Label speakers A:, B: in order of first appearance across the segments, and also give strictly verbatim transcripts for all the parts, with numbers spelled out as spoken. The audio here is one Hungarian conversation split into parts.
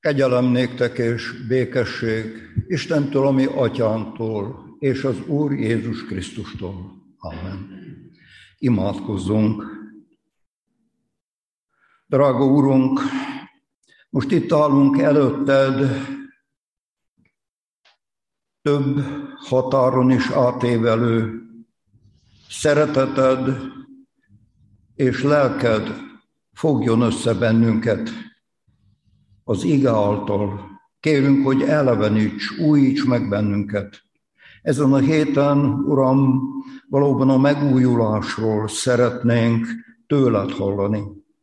A: Kegyelem néktek és békesség Istentől, a mi atyánktól, és az Úr Jézus Krisztustól. Amen. Imádkozzunk. Drága Úrunk, most itt állunk előtted, több határon is átévelő szereteted és lelked fogjon össze bennünket az ige által. Kérünk, hogy eleveníts, újíts meg bennünket. Ezen a héten, Uram, valóban a megújulásról szeretnénk tőled hallani.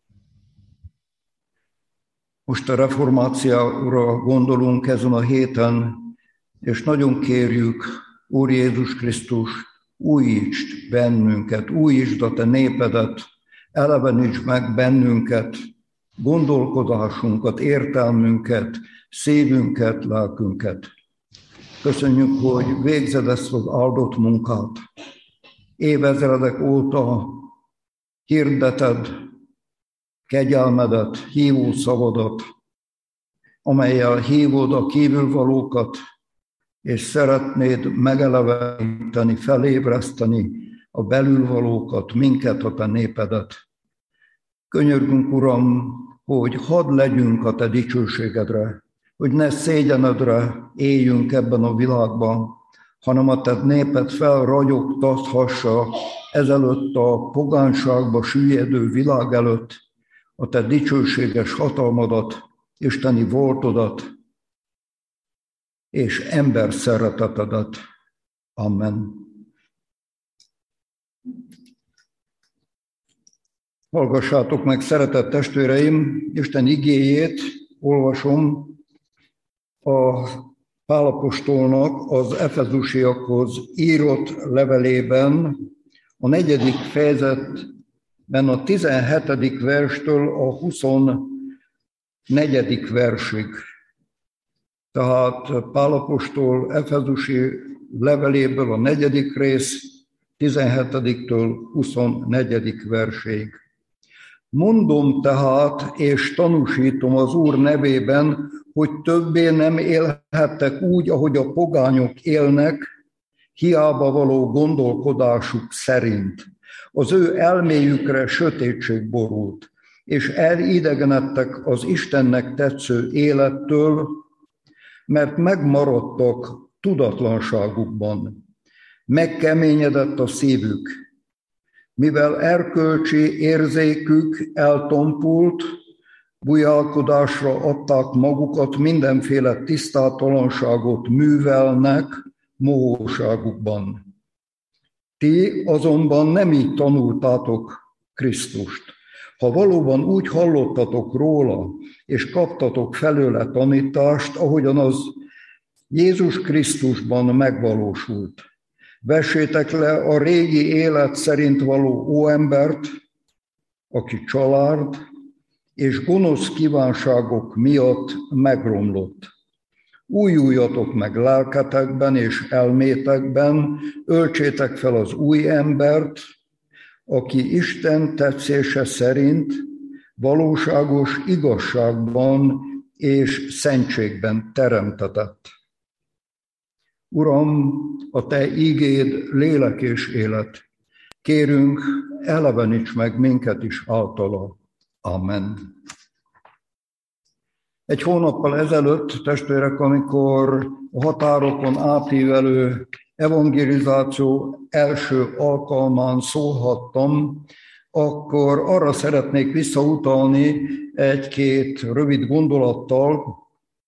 A: Most a reformációra gondolunk ezen a héten, és nagyon kérjük, Úr Jézus Krisztus, újítsd bennünket, újítsd a te népedet, eleveníts meg bennünket, gondolkodásunkat, értelmünket, szívünket, lelkünket. Köszönjük, hogy végzed ezt az áldott munkát. Évezredek óta hirdeted kegyelmedet, hívó szavadat, amellyel hívod a kívülvalókat, és szeretnéd megeleveníteni, felébreszteni a belülvalókat, minket, a te népedet. Könyörgünk, Uram, hogy hadd legyünk a te dicsőségedre, hogy ne szégyenedre éljünk ebben a világban, hanem a te néped felragyogtathassa ezelőtt a pogánságba süllyedő világ előtt a te dicsőséges hatalmadat, isteni voltodat és ember szeretetedet. Amen. Hallgassátok meg, szeretett testvéreim, Isten igéjét olvasom a Pál apostolnak az efezusiakhoz írott levelében, a negyedik fejezetben a tizenhetedik verstől a huszonnegyedik versig. Tehát Pál apostol efezusi leveléből a negyedik rész, tizenhetediktől huszonnegyedik verséig. Mondom tehát, és tanúsítom az Úr nevében, hogy többé nem élhettek úgy, ahogy a pogányok élnek, hiába való gondolkodásuk szerint. Az ő elméjükre sötétség borult, és elidegenedtek az Istennek tetsző élettől, mert megmaradtak tudatlanságukban. Megkeményedett a szívük, mivel erkölcsi érzékük eltompult, bujálkodásra adták magukat, mindenféle tisztátalanságot művelnek mohóságukban. Ti azonban nem így tanultátok Krisztust. Ha valóban úgy hallottatok róla, és kaptatok felőle tanítást, ahogyan az Jézus Krisztusban megvalósult. Vessétek le a régi élet szerint való óembert, aki család és gonosz kívánságok miatt megromlott. Újuljatok meg lelketekben és elmétekben, öltsétek fel az új embert, aki Isten tetszése szerint valóságos igazságban és szentségben teremtetett. Uram, a te ígéd lélek és élet. Kérünk, eleveníts meg minket is általa. Amen. Egy hónappal ezelőtt, testvérek, amikor a határokon átívelő evangelizáció első alkalmán szólhattam, akkor arra szeretnék visszautalni egy-két rövid gondolattal,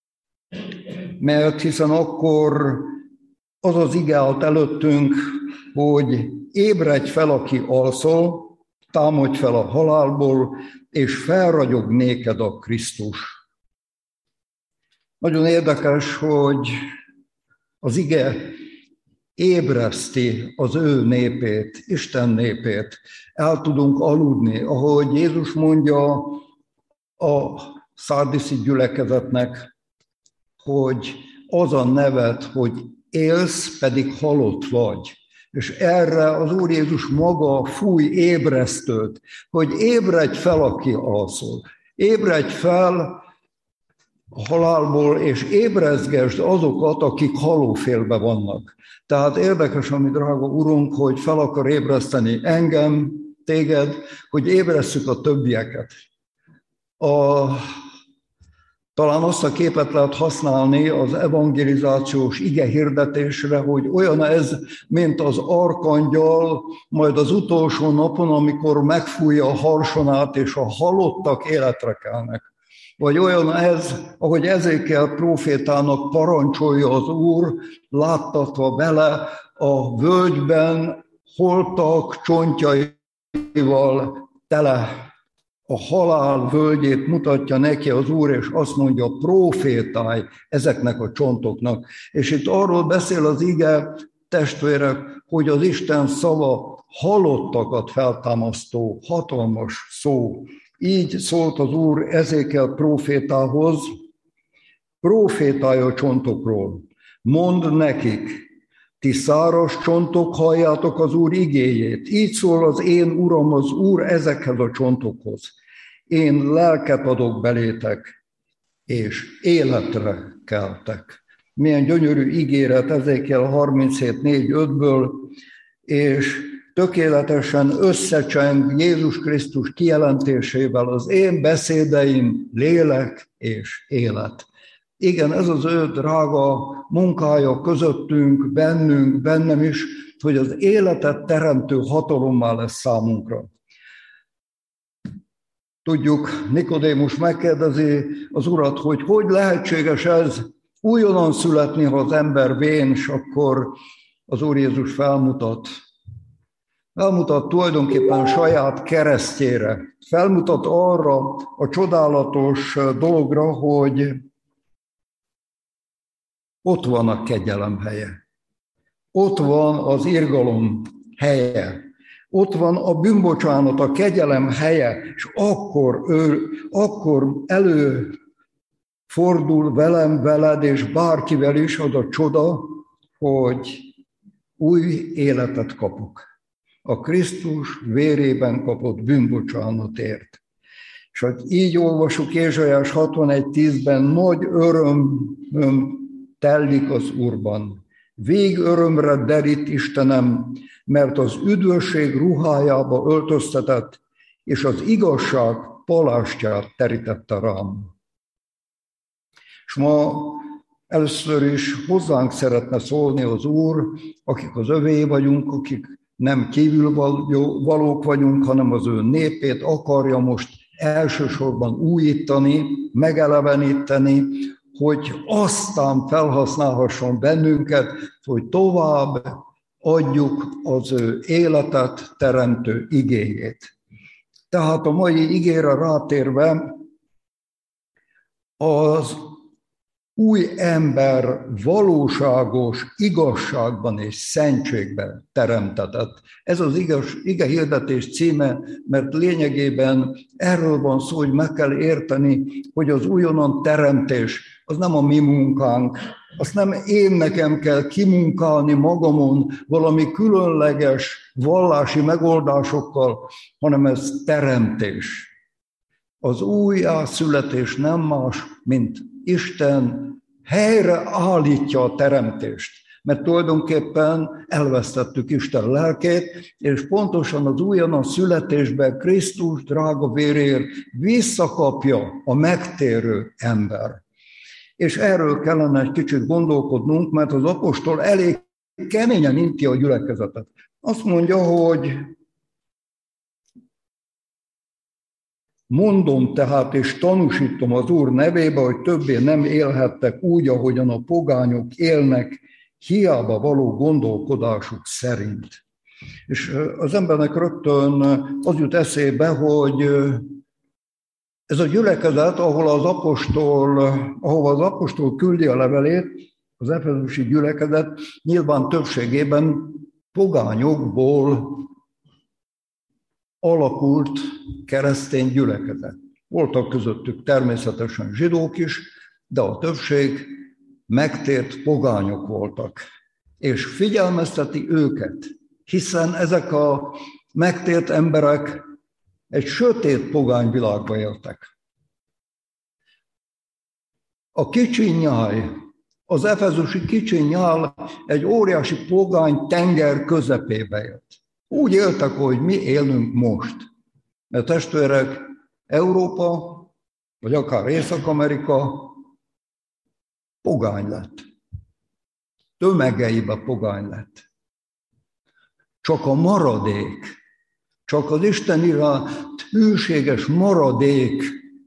A: mert hiszen akkor az az ige állt előttünk, hogy ébredj fel, aki alszol, támadj fel a halálból, és felragyog néked a Krisztus. Nagyon érdekes, hogy az ige ébreszti az ő népét, Isten népét. El tudunk aludni, ahogy Jézus mondja a szárdiszi gyülekezetnek, hogy az a neved, hogy élsz, pedig halott vagy. És erre az Úr Jézus maga fúj ébresztőt, hogy ébredj fel, aki alszol. Ébredj fel, a halálból, és ébrezgesd azokat, akik halófélbe vannak. Tehát érdekes, ami drága Urunk, hogy fel akar ébreszteni engem, téged, hogy ébresszük a többieket. A, talán azt a képet lehet használni az evangelizációs ige hirdetésre, hogy olyan ez, mint az arkangyal, majd az utolsó napon, amikor megfújja a harsonát, és a halottak életre kelnek. Vagy olyan ez, ahogy Ezékiel prófétának parancsolja az Úr, láttatva vele a völgyben holtak csontjaival tele. A halál völgyét mutatja neki az Úr, és azt mondja, profétálj ezeknek a csontoknak. És itt arról beszél az ige, testvérek, hogy az Isten szava halottakat feltámasztó, hatalmas szó. Így szólt az Úr Ezékiel prófétához, profétálj a csontokról, mondd nekik, ti száraz csontok, halljátok az Úr igéjét. Így szól az én Uram, az Úr ezekhez a csontokhoz. Én lelket adok belétek, és életre keltek. Milyen gyönyörű ígéret Ezékiel harminchét négy ötből, és tökéletesen összecseng Jézus Krisztus kijelentésével, az én beszédeim lélek és élet. Igen, ez az ő drága munkája közöttünk, bennünk, bennem is, hogy az életet teremtő hatalommá lesz számunkra. Tudjuk, Nikodémus megkérdezi az Urat, hogy hogy lehetséges ez újonnan születni, ha az ember vén, és akkor az Úr Jézus felmutat. Felmutat tulajdonképpen saját keresztjére. Felmutat arra a csodálatos dologra, hogy ott van a kegyelem helye. Ott van az irgalom helye. Ott van a bűnbocsánat, a kegyelem helye, és akkor, ő, akkor előfordul velem, veled, és bárkivel is az a csoda, hogy új életet kapok. A Krisztus vérében kapott bűnbocsánatért. És hogy így olvasjuk Ézsaiás hatvanegy tízben, nagy örömöm tellik az Úrban. Vég örömre derít Istenem, mert az üdvösség ruhájába öltöztetett, és az igazság palástját terítette rám. És ma először is hozzánk szeretne szólni az Úr, akik az övé vagyunk, akik nem kívülvalók vagyunk, hanem az ő népét akarja most elsősorban újítani, megeleveníteni, hogy aztán felhasználhasson bennünket, hogy tovább adjuk az ő életet teremtő igéjét. Tehát a mai igére rátérve, az új ember valóságos igazságban és szentségben teremtetett. Ez az igaz, ige hirdetés címe, mert lényegében erről van szó, hogy meg kell érteni, hogy az újonnan teremtés az nem a mi munkánk, azt nem én nekem kell kimunkálni magamon valami különleges vallási megoldásokkal, hanem ez teremtés. Az újjászületés nem más, mint Isten helyre állítja a teremtést, mert tulajdonképpen elvesztettük Isten lelkét, és pontosan az újonnan születésben Krisztus drága véréért visszakapja a megtérő ember. És erről kellene egy kicsit gondolkodnunk, mert az apostol elég keményen inti a gyülekezetet. Azt mondja, hogy mondom tehát, és tanúsítom az Úr nevébe, hogy többé nem élhettek úgy, ahogyan a pogányok élnek, hiába való gondolkodásuk szerint. És az embernek rögtön az jut eszébe, hogy ez a gyülekezet, ahol az apostol, ahova az apostol küldi a levelét, az efezusi gyülekezet nyilván többségében pogányokból alakult keresztény gyülekezet. Voltak közöttük természetesen zsidók is, de a többség megtért pogányok voltak. És figyelmezteti őket, hiszen ezek a megtért emberek egy sötét pogány világba éltek. A kicsi nyáj, az efezusi kicsi nyál egy óriási pogány tenger közepébe jött. Úgy éltek, hogy mi élünk most. Mert testvérek, Európa, vagy akár Észak-Amerika pogány lett. Tömegeibe pogány lett. Csak a maradék, csak az Isten iránt hűséges maradék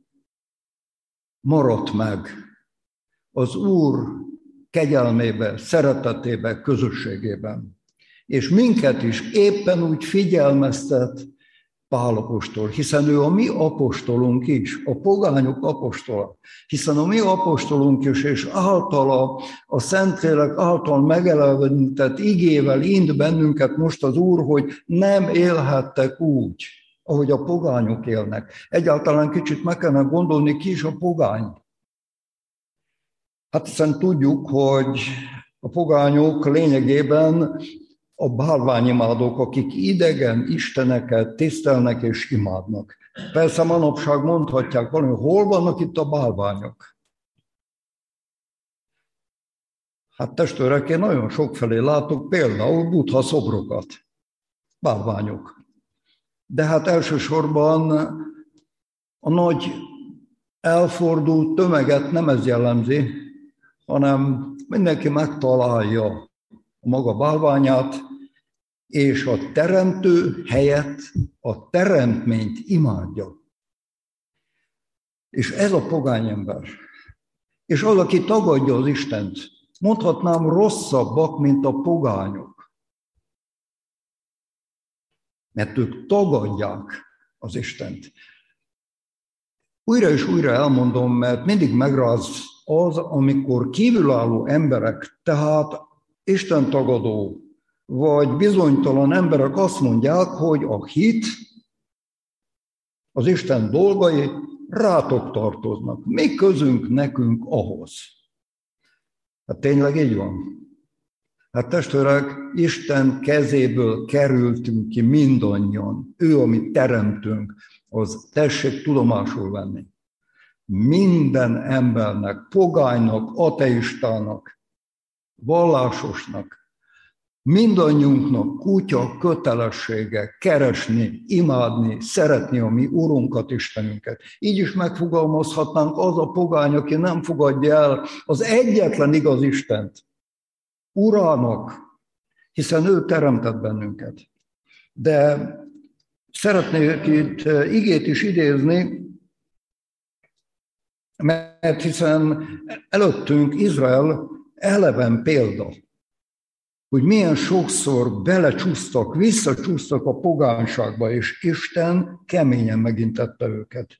A: maradt meg az Úr kegyelmébe, szeretetébe, közösségében. És minket is éppen úgy figyelmeztet Pál apostol, hiszen ő a mi apostolunk is, a pogányok apostola, hiszen a mi apostolunk is, és általa, a Szentlélek által megelevenített igével int bennünket most az Úr, hogy nem élhettek úgy, ahogy a pogányok élnek. Egyáltalán kicsit meg kellene gondolni, ki is a pogány. Hát hiszen tudjuk, hogy a pogányok lényegében a bálványimádók, akik idegen isteneket tisztelnek és imádnak. Persze manapság mondhatják valami, hol vannak itt a bálványok? Hát testvérek, én nagyon sokfelé látok például Buddha szobrokat, bálványok. De hát elsősorban a nagy elfordult tömeget nem ez jellemzi, hanem mindenki megtalálja a maga bálványát, és a teremtő helyett a teremtményt imádja. És ez a pogány ember. És az, aki tagadja az Istent, mondhatnám rosszabbak, mint a pogányok. Mert ők tagadják az Istent. Újra és újra elmondom, mert mindig megráz az, amikor kívülálló emberek, tehát Isten tagadó, vagy bizonytalan emberek azt mondják, hogy a hit, az Isten dolgai rátok tartoznak. Mi közünk nekünk ahhoz? Hát tényleg így van. Hát testvérek, Isten kezéből kerültünk ki mindannyian. Ő, amit teremtünk, az tessék tudomásul venni. Minden embernek, pogánynak, ateistának, vallásosnak, mindannyiunknak kutya kötelessége keresni, imádni, szeretni a mi Urunkat, Istenünket. Így is megfogalmazhatnánk, az a pogány, aki nem fogadja el az egyetlen igaz Istent, Urának, hiszen ő teremtett bennünket. De szeretnék itt igét is idézni, mert hiszen előttünk Izrael eleven példa, hogy milyen sokszor belecsúsztak, visszacsúsztak a pogányságba, és Isten keményen megintette őket.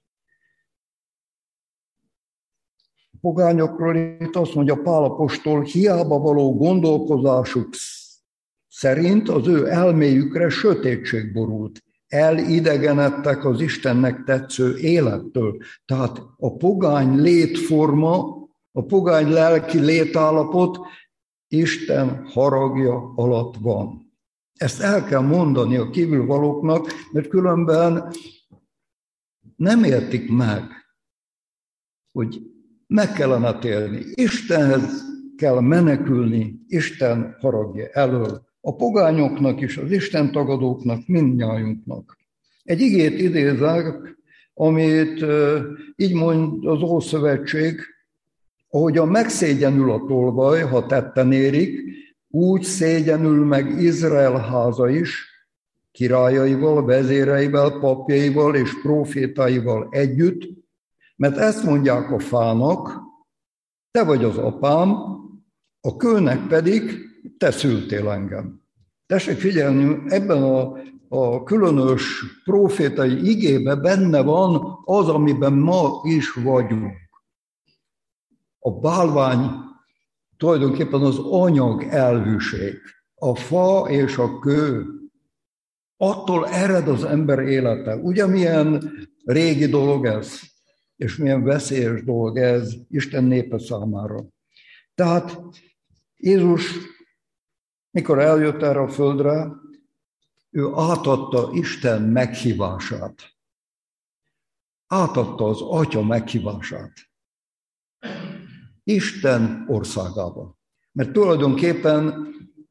A: A pogányokról itt azt mondja Pál apostol, hiába való gondolkozásuk szerint az ő elméjükre sötétség borult. Elidegenedtek az Istennek tetsző élettől. Tehát a pogány létforma, a pogány lelki létállapot Isten haragja alatt van. Ezt el kell mondani a kívülvalóknak, mert különben nem értik meg, hogy meg kellene térni. Istenhez kell menekülni, Isten haragja elől. A pogányoknak és az Isten tagadóknak, mindnyájunknak. Egy igét idézek, amit így mond az Ószövetség, ahogyan megszégyenül a tolvaj, ha tetten érik, úgy szégyenül meg Izrael háza is, királyaival, vezéreivel, papjaival és prófétáival együtt, mert ezt mondják a fának, te vagy az apám, a kőnek pedig te szültél engem. Tessék figyelni, ebben a, a különös prófétai igében benne van az, amiben ma is vagyunk. A bálvány tulajdonképpen az anyag elvűség, a fa és a kő. Attól ered az ember élete. Ugye milyen régi dolog ez, és milyen veszélyes dolog ez Isten népe számára. Tehát Jézus, mikor eljött erre a földre, ő átadta Isten meghívását. Átadta az Atya meghívását. Isten országába. Mert tulajdonképpen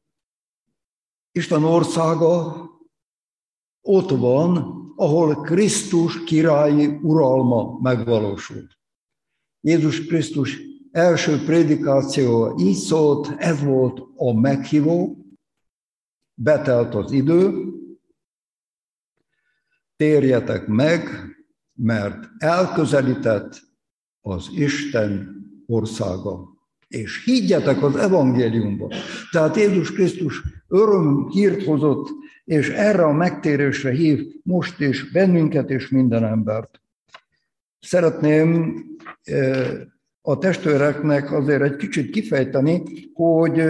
A: Isten országa ott van, ahol Krisztus királyi uralma megvalósult. Jézus Krisztus első prédikációja így szólt, ez volt a meghívó, betelt az idő, térjetek meg, mert elközelített az Isten országa. És higgyetek az evangéliumba. Tehát Jézus Krisztus örömhírt hozott, és erre a megtérésre hív most is bennünket és minden embert. Szeretném a testvéreknek azért egy kicsit kifejteni, hogy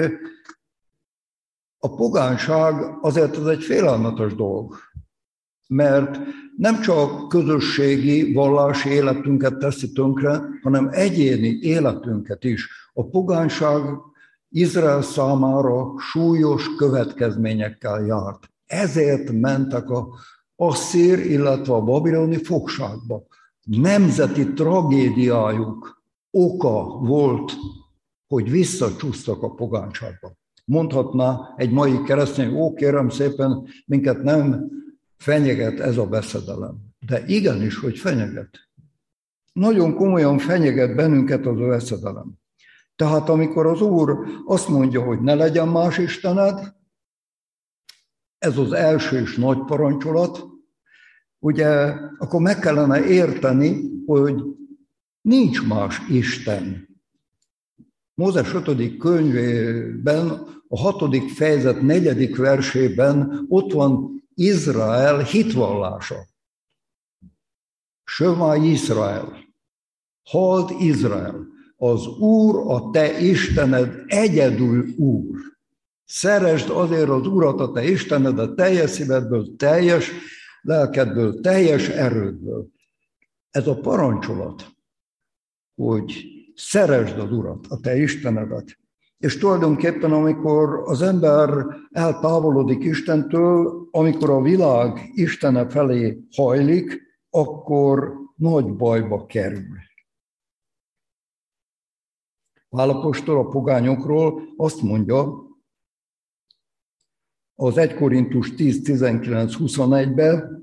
A: a pogányság azért ez egy félelmetes dolog, mert nem csak közösségi, vallási életünket teszi tönkre, hanem egyéni életünket is. A pogányság Izrael számára súlyos következményekkel járt. Ezért mentek a asszír, illetve a babiloni fogságba. Nemzeti tragédiájuk oka volt, hogy visszacsúsztak a pogányságba. Mondhatná egy mai keresztény, ó, kérem szépen, minket nem fenyeget ez a veszedelem. De igenis, hogy fenyeget. Nagyon komolyan fenyeget bennünket az a veszedelem. Tehát amikor az Úr azt mondja, hogy ne legyen más istened, ez az első és nagy parancsolat, ugye akkor meg kellene érteni, hogy nincs más Isten. Mózes ötödik könyvében, a hatodik fejezet negyedik versében ott van Izrael hitvallása. Shema Izrael, halld Izrael, az Úr a te Istened egyedül Úr. Szeresd azért az Urat, a te Istenedet teljes szívedből, teljes lelkedből, teljes erődből. Ez a parancsolat, hogy szeresd az Urat, a te Istenedet. És tulajdonképpen, amikor az ember eltávolodik Istentől, amikor a világ Istene felé hajlik, akkor nagy bajba kerül. Pál apostol a pogányokról azt mondja, az egy Korintus tíz tizenkilenc huszonegyben,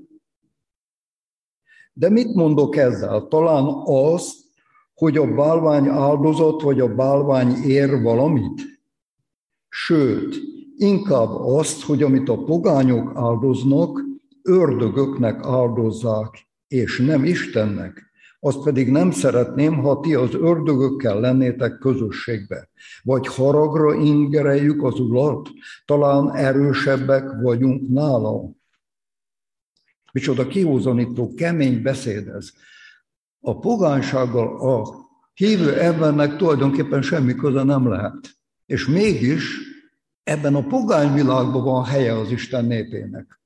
A: de mit mondok ezzel? Talán azt, hogy a bálvány áldozat vagy a bálvány ér valamit? Sőt, inkább azt, hogy amit a pogányok áldoznak, ördögöknek áldozzák, és nem Istennek. Azt pedig nem szeretném, ha ti az ördögökkel lennétek közösségbe. Vagy haragra ingereljük az Urat, talán erősebbek vagyunk nála. Micsoda kihúzanító, kemény beszéd ez. A pogánysággal a hívő embernek tulajdonképpen semmi köze nem lehet. És mégis ebben a pogány világban van helye az Isten népének.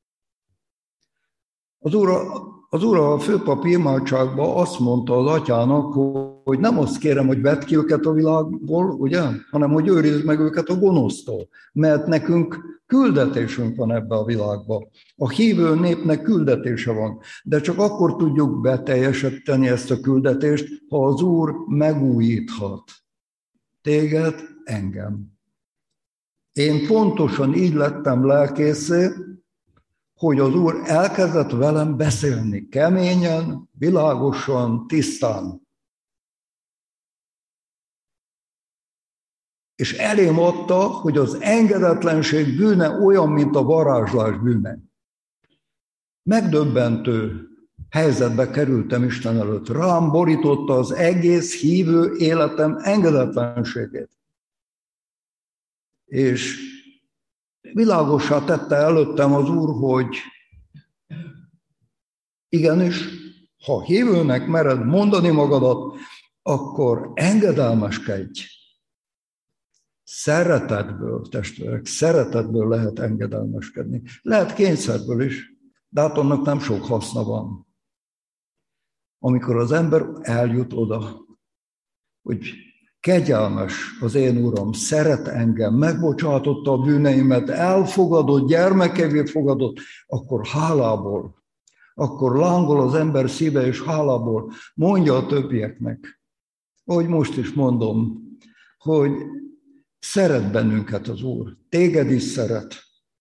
A: Az Úr, az Úr a főpap imádságban azt mondta az atyának, hogy nem azt kérem, hogy vedd ki őket a világból, ugye? Hanem hogy őrizd meg őket a gonosztól. Mert nekünk küldetésünk van ebbe a világba. A hívő népnek küldetése van. De csak akkor tudjuk beteljesíteni ezt a küldetést, ha az Úr megújíthat téged, engem. Én pontosan így lettem lelkészé, hogy az Úr elkezdett velem beszélni keményen, világosan, tisztán. És elém adta, hogy az engedetlenség bűne olyan, mint a varázslás bűne. Megdöbbentő helyzetbe kerültem Isten előtt. Rám borította az egész hívő életem engedetlenségét. És világossá tette előttem az Úr, hogy igenis, ha hívőnek mered mondani magadat, akkor engedelmeskedj. Szeretetből, testvérek, szeretetből lehet engedelmeskedni. Lehet kényszerből is, de hát annak nem sok haszna van. Amikor az ember eljut oda, hogy kegyelmes az én Uram, szeret engem, megbocsátotta a bűneimet, elfogadott, gyermekevé fogadott, akkor hálából, akkor lángol az ember szíve, és hálából mondja a többieknek, ahogy most is mondom, hogy szeret bennünket az Úr, téged is szeret,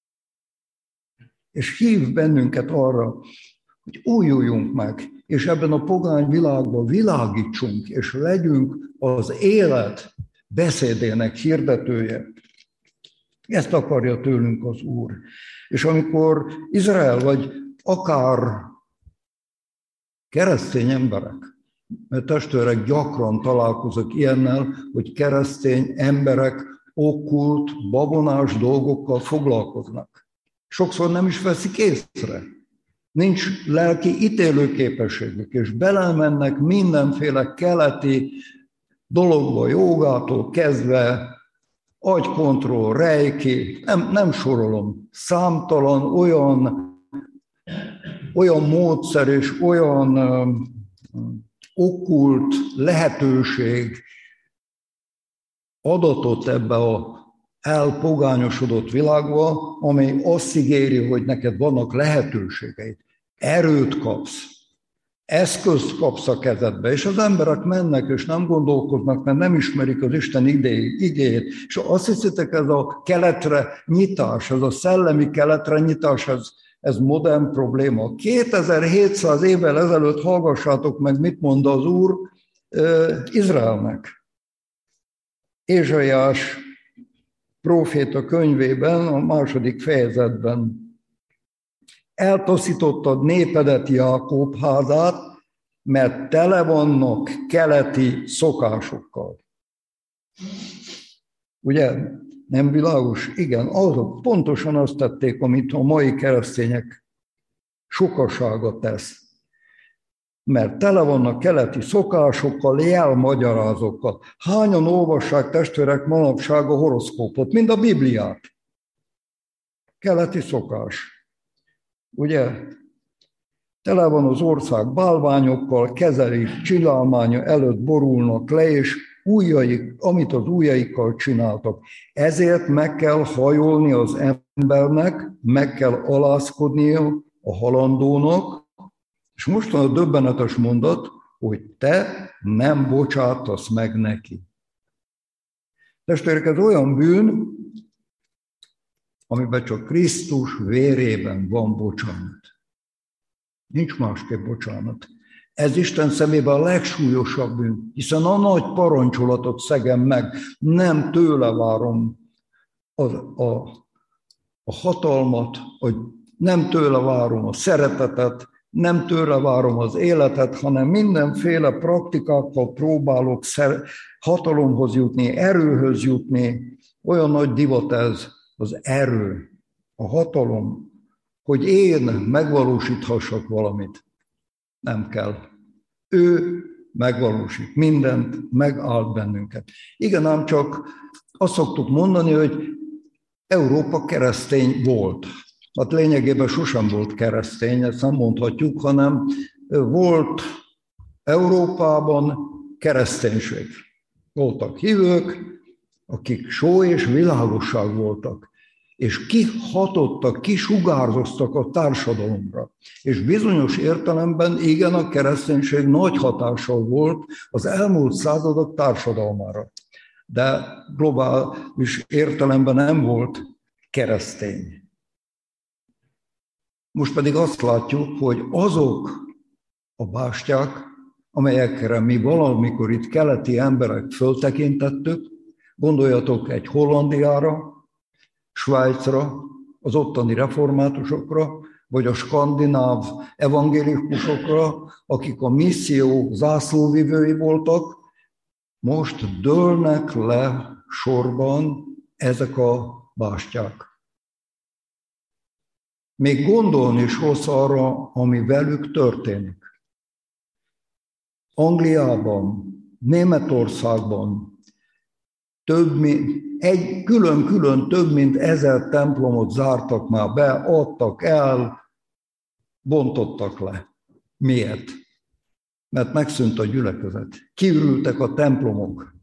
A: és hív bennünket arra, hogy újuljunk meg, és ebben a pogány világban világítsunk, és legyünk az élet beszédének hirdetője. Ezt akarja tőlünk az Úr. És amikor Izrael, vagy akár keresztény emberek, mert testvérek gyakran találkozok ilyennel, hogy keresztény emberek okkult, babonás dolgokkal foglalkoznak. Sokszor nem is veszik észre. Nincs lelki ítélőképességük, és belemennek mindenféle keleti dologba, jogától kezdve, agykontroll, reiki, nem, nem sorolom, számtalan olyan, olyan módszer és olyan um, okkult lehetőség adatot ebbe a elpogányosodott világba, ami azt ígéri, hogy neked vannak lehetőségeid, erőt kapsz, eszközt kapsz a kezedbe, és az emberek mennek, és nem gondolkoznak, mert nem ismerik az Isten igéjét, és azt hiszitek, ez a keletre nyitás, ez a szellemi keletre nyitás, ez, ez modern probléma. kétezer-hétszáz évvel ezelőtt hallgassátok meg, mit mond az Úr uh, Izraelnek. Ézsaiás próféta könyvében, a második fejezetben: eltaszítottad népedet, Jákob házát, mert tele vannak keleti szokásokkal. Ugye, nem világos? Igen, azok pontosan azt tették, amit a mai keresztények sokasága tesz. Mert tele vannak keleti szokásokkal, jelmagyarázókkal. Hányan olvassák, testvérek, manapság a horoszkópot, mind a Bibliát? Keleti szokás. Ugye? Tele van az ország bálványokkal, kezelik, csilálmánya előtt borulnak le, és ujjaik, amit az ujjaikkal csináltak. Ezért meg kell hajolni az embernek, meg kell alázkodnia a halandónak, és most van a döbbenetes mondat, hogy te nem bocsátasz meg neki. Testvérek, ez olyan bűn, amiben csak Krisztus vérében van bocsánat. Nincs másképp bocsánat. Ez Isten szemében a legsúlyosabb bűn, hiszen a nagy parancsolatot szegem meg, nem tőle várom a, a, a hatalmat, a, nem tőle várom a szeretetet, nem tőle várom az életet, hanem mindenféle praktikákkal próbálok szer, hatalomhoz jutni, erőhöz jutni. Olyan nagy divat ez, az erő, a hatalom, hogy én megvalósíthassak valamit. Nem kell. Ő megvalósít mindent, megáld bennünket. Igen, ám csak azt szoktuk mondani, hogy Európa keresztény volt. Hát lényegében sosem volt keresztény, ezt nem mondhatjuk, hanem volt Európában kereszténység. Voltak hívők, akik só és világosság voltak, és kihatottak, kisugárzoztak a társadalomra. És bizonyos értelemben igen, a kereszténység nagy hatással volt az elmúlt századok társadalmára. De globális értelemben nem volt keresztény. Most pedig azt látjuk, hogy azok a bástyák, amelyekre mi valamikor itt keleti emberek föltekintettük, gondoljatok egy Hollandiára, Svájcra, az ottani reformátusokra, vagy a skandináv evangélikusokra, akik a misszió zászlóvivői voltak, most dőlnek le sorban ezek a bástyák. Még gondolni is rossz arra, ami velük történik. Angliában, Németországban több mint, egy külön-külön több mint ezer templomot zártak már be, adtak el, bontottak le. Miért? Mert megszűnt a gyülekezet. Kiürültek a templomok.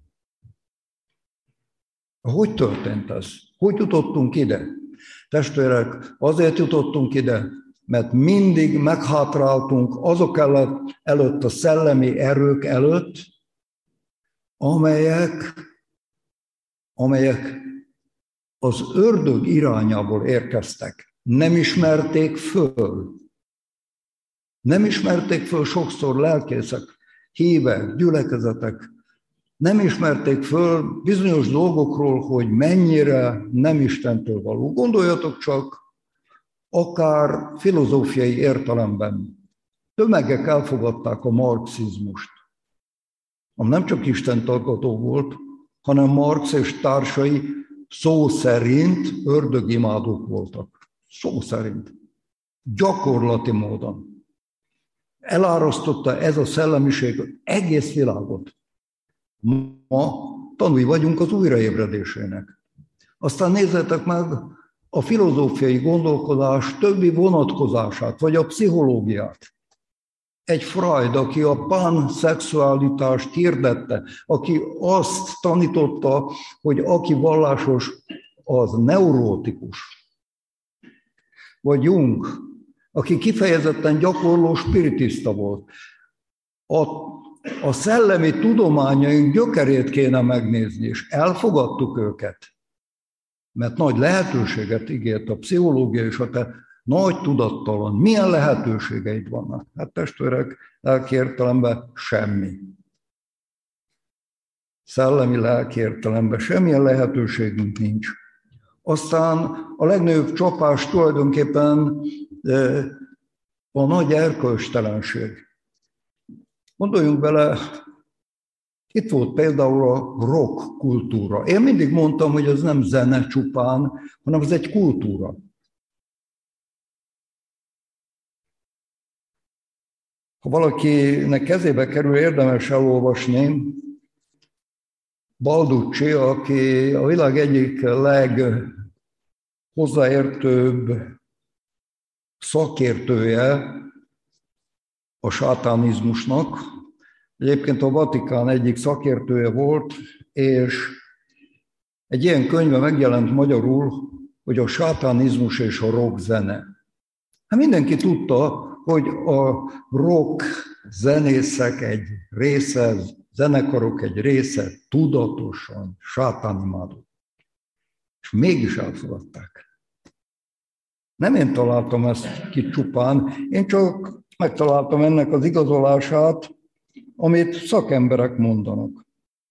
A: Hogy történt ez? Hogy jutottunk ide? Testvérek, azért jutottunk ide, mert mindig meghátráltunk azok előtt, előtt a szellemi erők előtt, amelyek, amelyek az ördög irányából érkeztek. Nem ismerték föl. Nem ismerték föl sokszor lelkészek, hívek, gyülekezetek. Nem ismerték föl bizonyos dolgokról, hogy mennyire nem Istentől való. Gondoljatok csak, akár filozófiai értelemben. Tömegek elfogadták a marxizmust, ami nem csak istentargató volt, hanem Marx és társai szó szerint ördögimádók voltak. Szó szerint. Gyakorlati módon. Elárasztotta ez a szellemiség az egész világot. Ma tanúi vagyunk az újraébredésének. Aztán nézzetek meg a filozófiai gondolkodás többi vonatkozását, vagy a pszichológiát. Egy Freud, aki a panszexualitást hirdette, aki azt tanította, hogy aki vallásos, az neurótikus. Vagy Jung, aki kifejezetten gyakorló spiritista volt. A, a szellemi tudományaink gyökerét kéne megnézni, és elfogadtuk őket. Mert nagy lehetőséget ígért a pszichológia és a te nagy tudattalan. Milyen lehetőségeid vannak? Hát testvérek, lelki értelemben semmi. Szellemi lelki értelemben semmilyen lehetőségünk nincs. Aztán a legnagyobb csapás tulajdonképpen a nagy erkölcstelenség. Gondoljunk bele, itt volt például a rock kultúra. Én mindig mondtam, hogy ez nem zene csupán, hanem ez egy kultúra. Ha valakinek kezébe kerül, érdemes elolvasni Balducci, aki a világ egyik leghozzáértőbb szakértője a sátánizmusnak. Egyébként a Vatikán egyik szakértője volt, és egy ilyen könyve megjelent magyarul, hogy a sátánizmus és a rock zene. Hát mindenki tudta, hogy a rock zenészek egy része, zenekarok egy része tudatosan sátánimádó. És mégis elfogadták. Nem én találtam ezt ki csupán, én csak megtaláltam ennek az igazolását, amit szakemberek mondanak.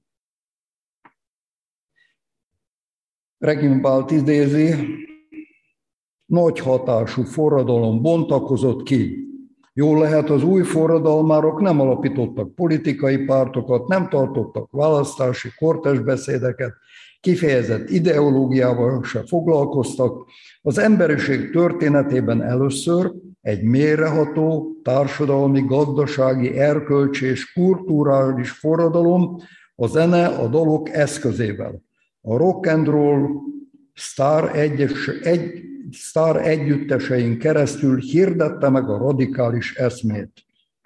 A: Regimbált idézi, nagy hatású forradalom bontakozott ki. Jól lehet, az új forradalmárok nem alapítottak politikai pártokat, nem tartottak választási kortesbeszédeket, kifejezett ideológiával se foglalkoztak. Az emberiség történetében először egy mélyreható társadalmi, gazdasági, erkölcsi és kulturális forradalom a zene, a dalok eszközével. A rock and roll sztár, egyes, egy, sztár együttesein keresztül hirdette meg a radikális eszmét.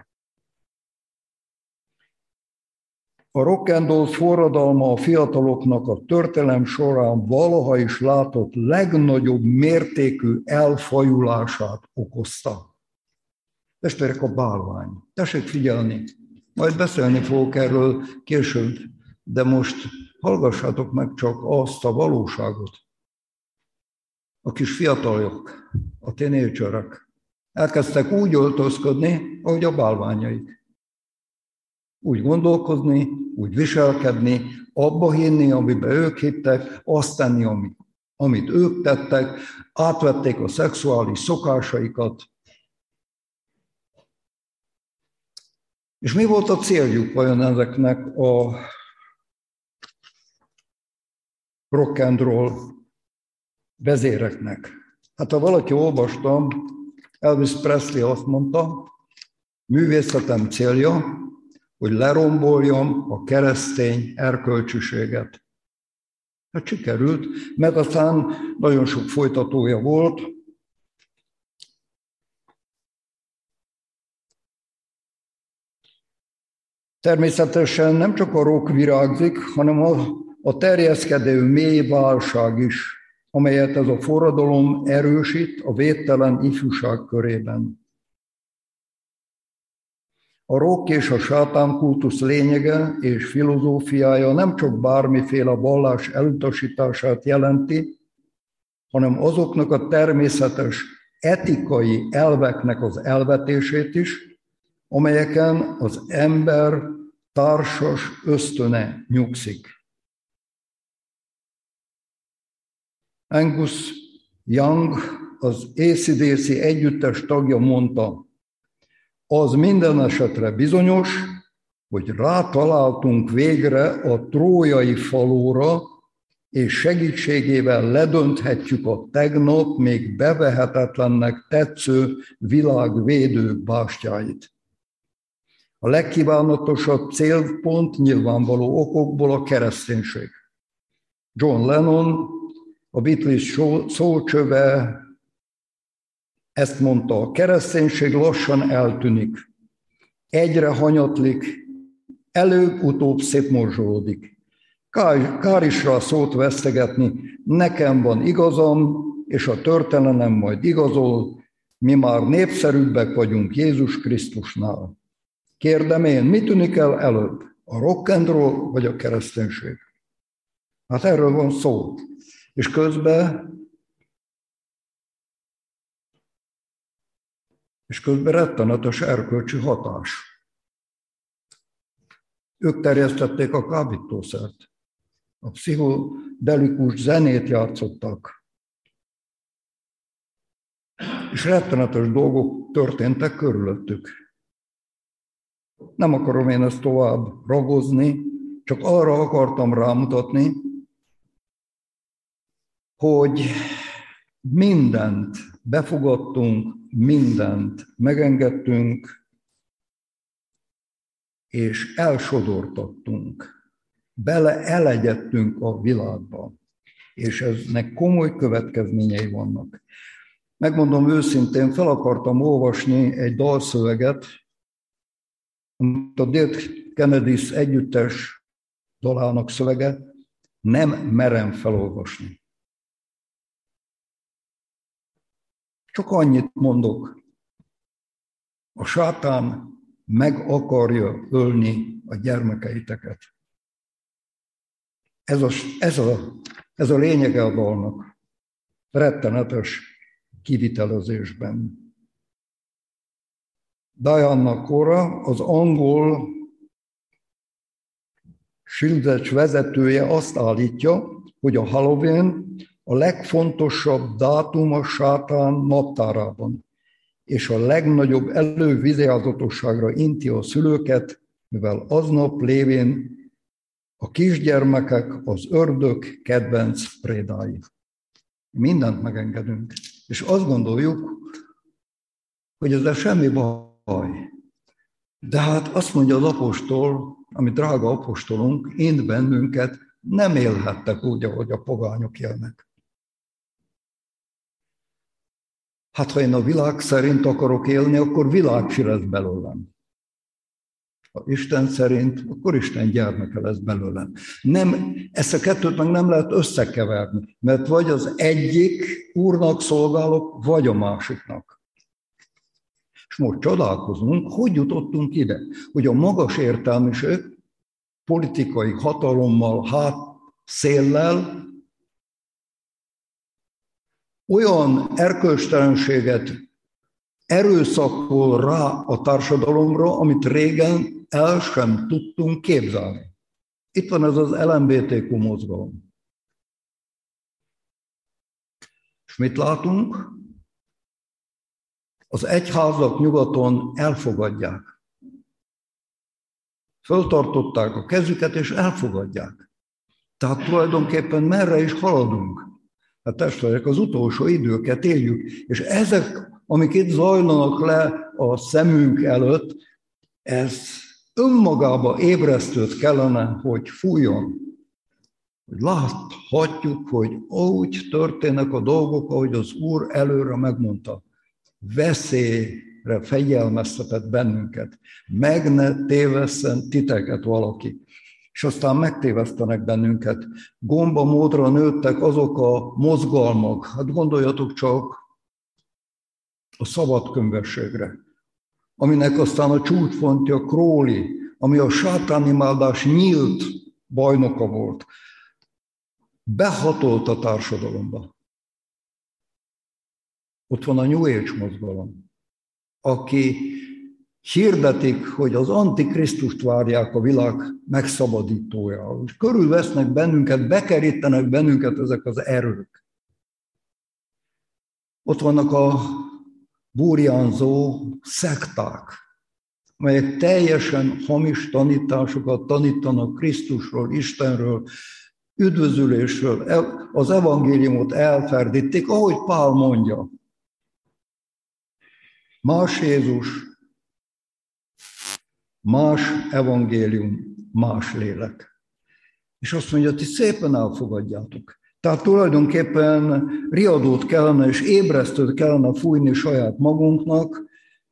A: A rock and roll forradalma a fiataloknak a történelem során valaha is látott legnagyobb mértékű elfajulását okozta. Testvérek, a bálvány. Tessék figyelni, majd beszélni fogok erről később, de most hallgassátok meg csak azt a valóságot. A kis fiataljok, a tínédzserek elkezdtek úgy öltözködni, ahogy a bálványaik. Úgy gondolkozni, úgy viselkedni, abba hinni, amiben ők hittek, azt tenni, amit, amit ők tettek, átvették a szexuális szokásaikat. És mi volt a céljuk vajon ezeknek a rock and roll vezéreknek? Hát ha valaki olvastam, Elvis Presley azt mondta, művészetem célja, hogy leromboljam a keresztény erkölcsöséget. Hát sikerült, mert aztán nagyon sok folytatója volt. Természetesen nem csak a rock virágzik, hanem a, a terjeszkedő mély válság is, amelyet ez a forradalom erősít a védtelen ifjúság körében. A rock és a sátán kultusz lényege és filozófiája nem csak bármiféle vallás elutasítását jelenti, hanem azoknak a természetes etikai elveknek az elvetését is, amelyeken az ember társas ösztöne nyugszik. Angus Young, az á cé dé cé együttes tagja mondta, az minden esetre bizonyos, hogy rátaláltunk végre a trójai falóra, és segítségével ledönthetjük a tegnap még bevehetetlennek tetsző világvédő bástyáit. A legkívánatosabb célpont nyilvánvaló okokból a kereszténység. John Lennon, a Beatles szócsöve ezt mondta, a kereszténység lassan eltűnik, egyre hanyatlik, előbb-utóbb szétmorzsolódik. Kár, kár is rá szót vesztegetni, nekem van igazam, és a történelem majd igazol, mi már népszerűbbek vagyunk Jézus Krisztusnál. Kérdem én, mi tűnik el előbb, a rock and roll vagy a kereszténység? Hát erről van szó. És közben, és közben rettenetes erkölcsi hatás. Ők terjesztették a kábítószert. A pszichodelikus zenét játszottak. És rettenetes dolgok történtek körülöttük. Nem akarom én ezt tovább ragozni, csak arra akartam rámutatni, hogy mindent befogadtunk, mindent megengedtünk, és elsodortattunk, beleelegyedtünk a világba, és eznek komoly következményei vannak. Megmondom őszintén, fel akartam olvasni egy dalszöveget, amit a Dead Kennedys együttes dalának szövege, nem merem felolvasni. Csak annyit mondok, a sátán meg akarja ölni a gyermekeiteket. Ez a, ez a, ez a lényege a dalnak, rettenetes kivitelezésben. Diana Cora, az angol Children's vezetője azt állítja, hogy a Halloween a legfontosabb dátum a sátán naptárában, és a legnagyobb elővigyázatosságra inti a szülőket, mivel aznap lévén a kisgyermekek az ördög kedvenc prédái. Mindent megengedünk, és azt gondoljuk, hogy ezzel semmi baj. De hát azt mondja az apostol, ami drága apostolunk, én bennünket nem élhettek úgy, ahogy a pogányok élnek. Hát ha én a világ szerint akarok élni, akkor világfi lesz belőlem. Ha Isten szerint, akkor Isten gyermeke lesz belőlem. Nem, ezt a kettőt meg nem lehet összekeverni, mert vagy az egyik úrnak szolgálok, vagy a másiknak. És most csodálkozunk, hogy jutottunk ide, hogy a magas értelmiség politikai hatalommal, hátszéllel olyan erkölcstelenséget erőszakol rá a társadalomra, amit régen el sem tudtunk képzelni. Itt van ez az el em bé té kú mozgalom. És mit látunk? Az egyházak nyugaton elfogadják. Föltartották a kezüket, és elfogadják. Tehát tulajdonképpen merre is haladunk. Hát testvérek, az utolsó időket éljük, és ezek, amik itt zajlanak le a szemünk előtt, ez önmagába ébresztőt kellene, hogy fújjon. Hogy láthatjuk, hogy úgy történnek a dolgok, ahogy az Úr előre megmondta. Veszélyre fegyelmeztetett bennünket. Meg ne tévesszen titeket valaki. És aztán megtévesztenek bennünket. Gomba módra nőttek azok a mozgalmak. Hát gondoljatok csak a szabadkönyvességre, aminek aztán a csúcspontja Crowley, ami a sátánimádás nyílt bajnoka volt, behatolt a társadalomba. Ott van a New Age mozgalom, aki hirdetik, hogy az Antikrisztust várják a világ megszabadítója. És körülvesznek bennünket, bekerítenek bennünket ezek az erők. Ott vannak a burjánzó szekták, melyek teljesen hamis tanításokat tanítanak Krisztusról, Istenről, üdvözülésről, az evangéliumot elferdítik, ahogy Pál mondja. Más Jézus, más evangélium, más lélek. És azt mondja, ti szépen elfogadjátok. Tehát tulajdonképpen riadót kellene és ébresztőt kellene fújni saját magunknak,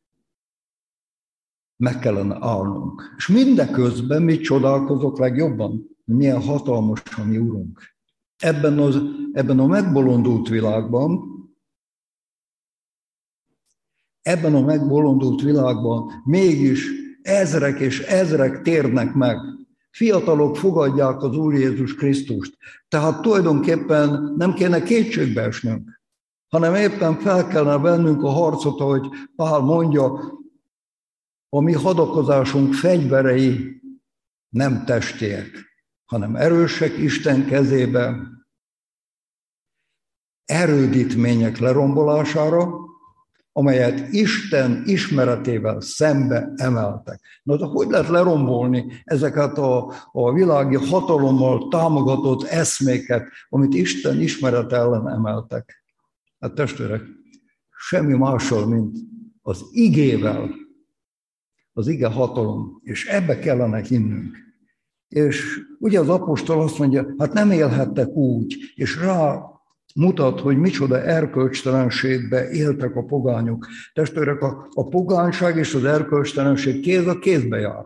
A: meg kellene állnunk. És mindeközben mit csodálkozok legjobban? Milyen hatalmas a mi Urunk. Ebben, az, ebben a megbolondult világban, ebben a megbolondult világban mégis ezrek és ezrek térnek meg. Fiatalok fogadják az Úr Jézus Krisztust. Tehát tulajdonképpen nem kéne kétségbe esnünk, hanem éppen fel kellene vennünk a harcot, ahogy Pál mondja, a mi hadakozásunk fegyverei nem testiek, hanem erősek Isten kezébe, erődítmények lerombolására, amelyet Isten ismeretével szembe emeltek. Na, de hogy lehet lerombolni ezeket a, a világi hatalommal támogatott eszméket, amit Isten ismeret ellen emeltek? Hát testvérek, semmi mással, mint az igével, az ige hatalom, és ebbe kellene hinnünk. És ugye az apostol azt mondja, hát nem élhettek úgy, és rá mutat, hogy micsoda erkölcstelenségbe éltek a pogányok. Testvérek, a, a pogányság és az erkölcstelenség kéz a kézbe jár.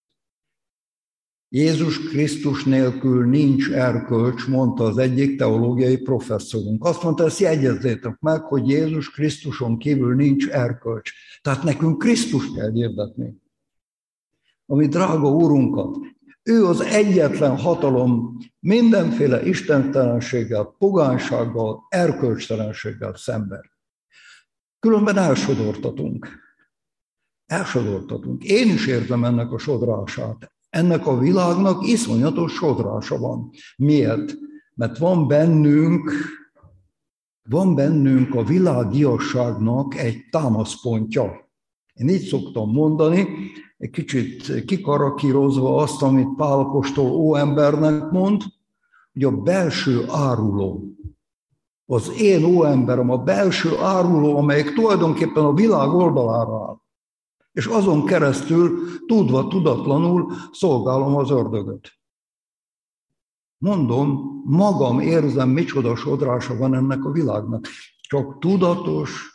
A: Jézus Krisztus nélkül nincs erkölcs, mondta az egyik teológiai professzorunk. Azt mondta, ezt jegyezzétek meg, hogy Jézus Krisztuson kívül nincs erkölcs. Tehát nekünk Krisztust kell hirdetni. Ami drága Úrunkat. Ő az egyetlen hatalom mindenféle istentelenséggel, pogánysággal, erkölcstelenséggel szemben. Különben elsodortatunk. Elsodortatunk. Én is érzem ennek a sodrását. Ennek a világnak iszonyatos sodrása van. Miért? Mert van bennünk, van bennünk a világiasságnak egy támaszpontja. Én így szoktam mondani, egy kicsit kikarakírozva azt, amit Pál apostol óembernek mond, hogy a belső áruló, az én óemberem, a belső áruló, amelyik tulajdonképpen a világ oldalára áll. És azon keresztül, tudva, tudatlanul szolgálom az ördögöt. Mondom, magam érzem, micsoda sodrása van ennek a világnak. Csak tudatos,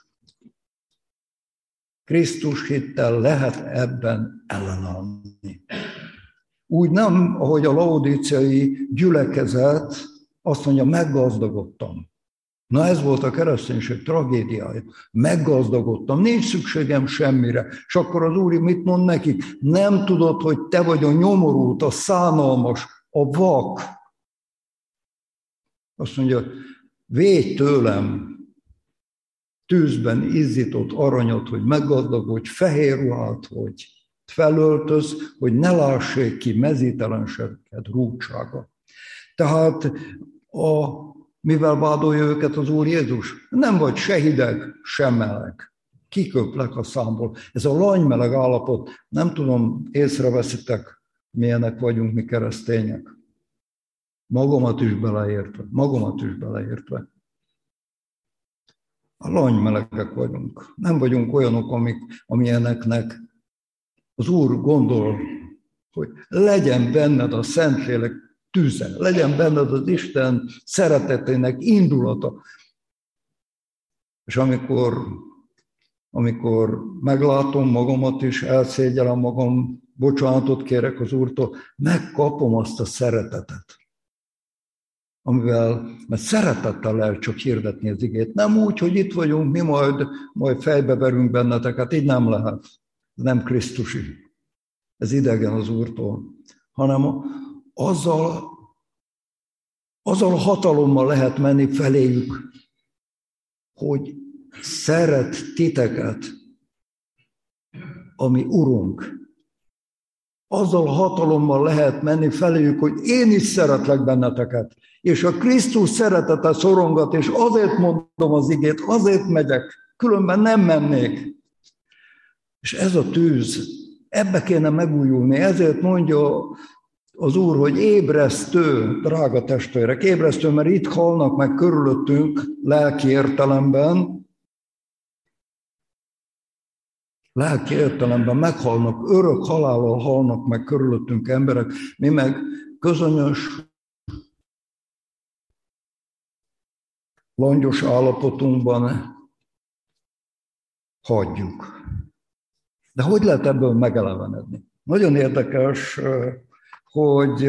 A: Krisztus hittel lehet ebben ellenállni. Úgy nem, ahogy a laodíciai gyülekezet azt mondja, meggazdagodtam. Na ez volt a kereszténység tragédiája. Meggazdagodtam, nincs szükségem semmire. És akkor az Úr mit mond nekik? Nem tudod, hogy te vagy a nyomorult, a szánalmas, a vak. Azt mondja, védj tőlem tűzben izzított aranyat, hogy meggazdagodj, fehér ruhát, hogy felöltöz, hogy ne lássék ki mezítelenséged rúgsága. Tehát a, mivel vádolja őket az Úr Jézus? Nem vagy se hideg, se meleg. Kiköplek a számból. Ez a lanymeleg állapot, nem tudom, észreveszitek, milyenek vagyunk mi keresztények. Magamat is beleértve, magamat is beleértve. A lanymelegek vagyunk. Nem vagyunk olyanok, amik, amilyeneknek az Úr gondol, hogy legyen benned a Szentlélek tűze, legyen benned az Isten szeretetének indulata. És amikor, amikor meglátom magamat is, elszégyellem magam, bocsánatot kérek az Úrtól, megkapom azt a szeretetet. Amivel, mert szeretettel lehet csak hirdetni az igét. Nem úgy, hogy itt vagyunk, mi majd, majd fejbe verünk benneteket, így nem lehet. nem krisztusi, ez idegen az Úrtól, hanem azzal, azzal a hatalommal lehet menni feléjük, hogy szeret titeket, ami Urunk. Azzal a hatalommal lehet menni feléjük, hogy én is szeretlek benneteket, és a Krisztus szeretete szorongat, és azért mondom az igét, azért megyek, különben nem mennék. És ez a tűz, ebbe kéne megújulni, ezért mondja az Úr, hogy ébresztő, drága testvérek, ébresztő, mert itt halnak meg körülöttünk lelki értelemben, lelki értelemben meghalnak, örök halállal halnak meg körülöttünk emberek, mi meg közönyös, langyos állapotunkban hagyjuk. De hogy lehet ebből megelevenedni? Nagyon érdekes, hogy,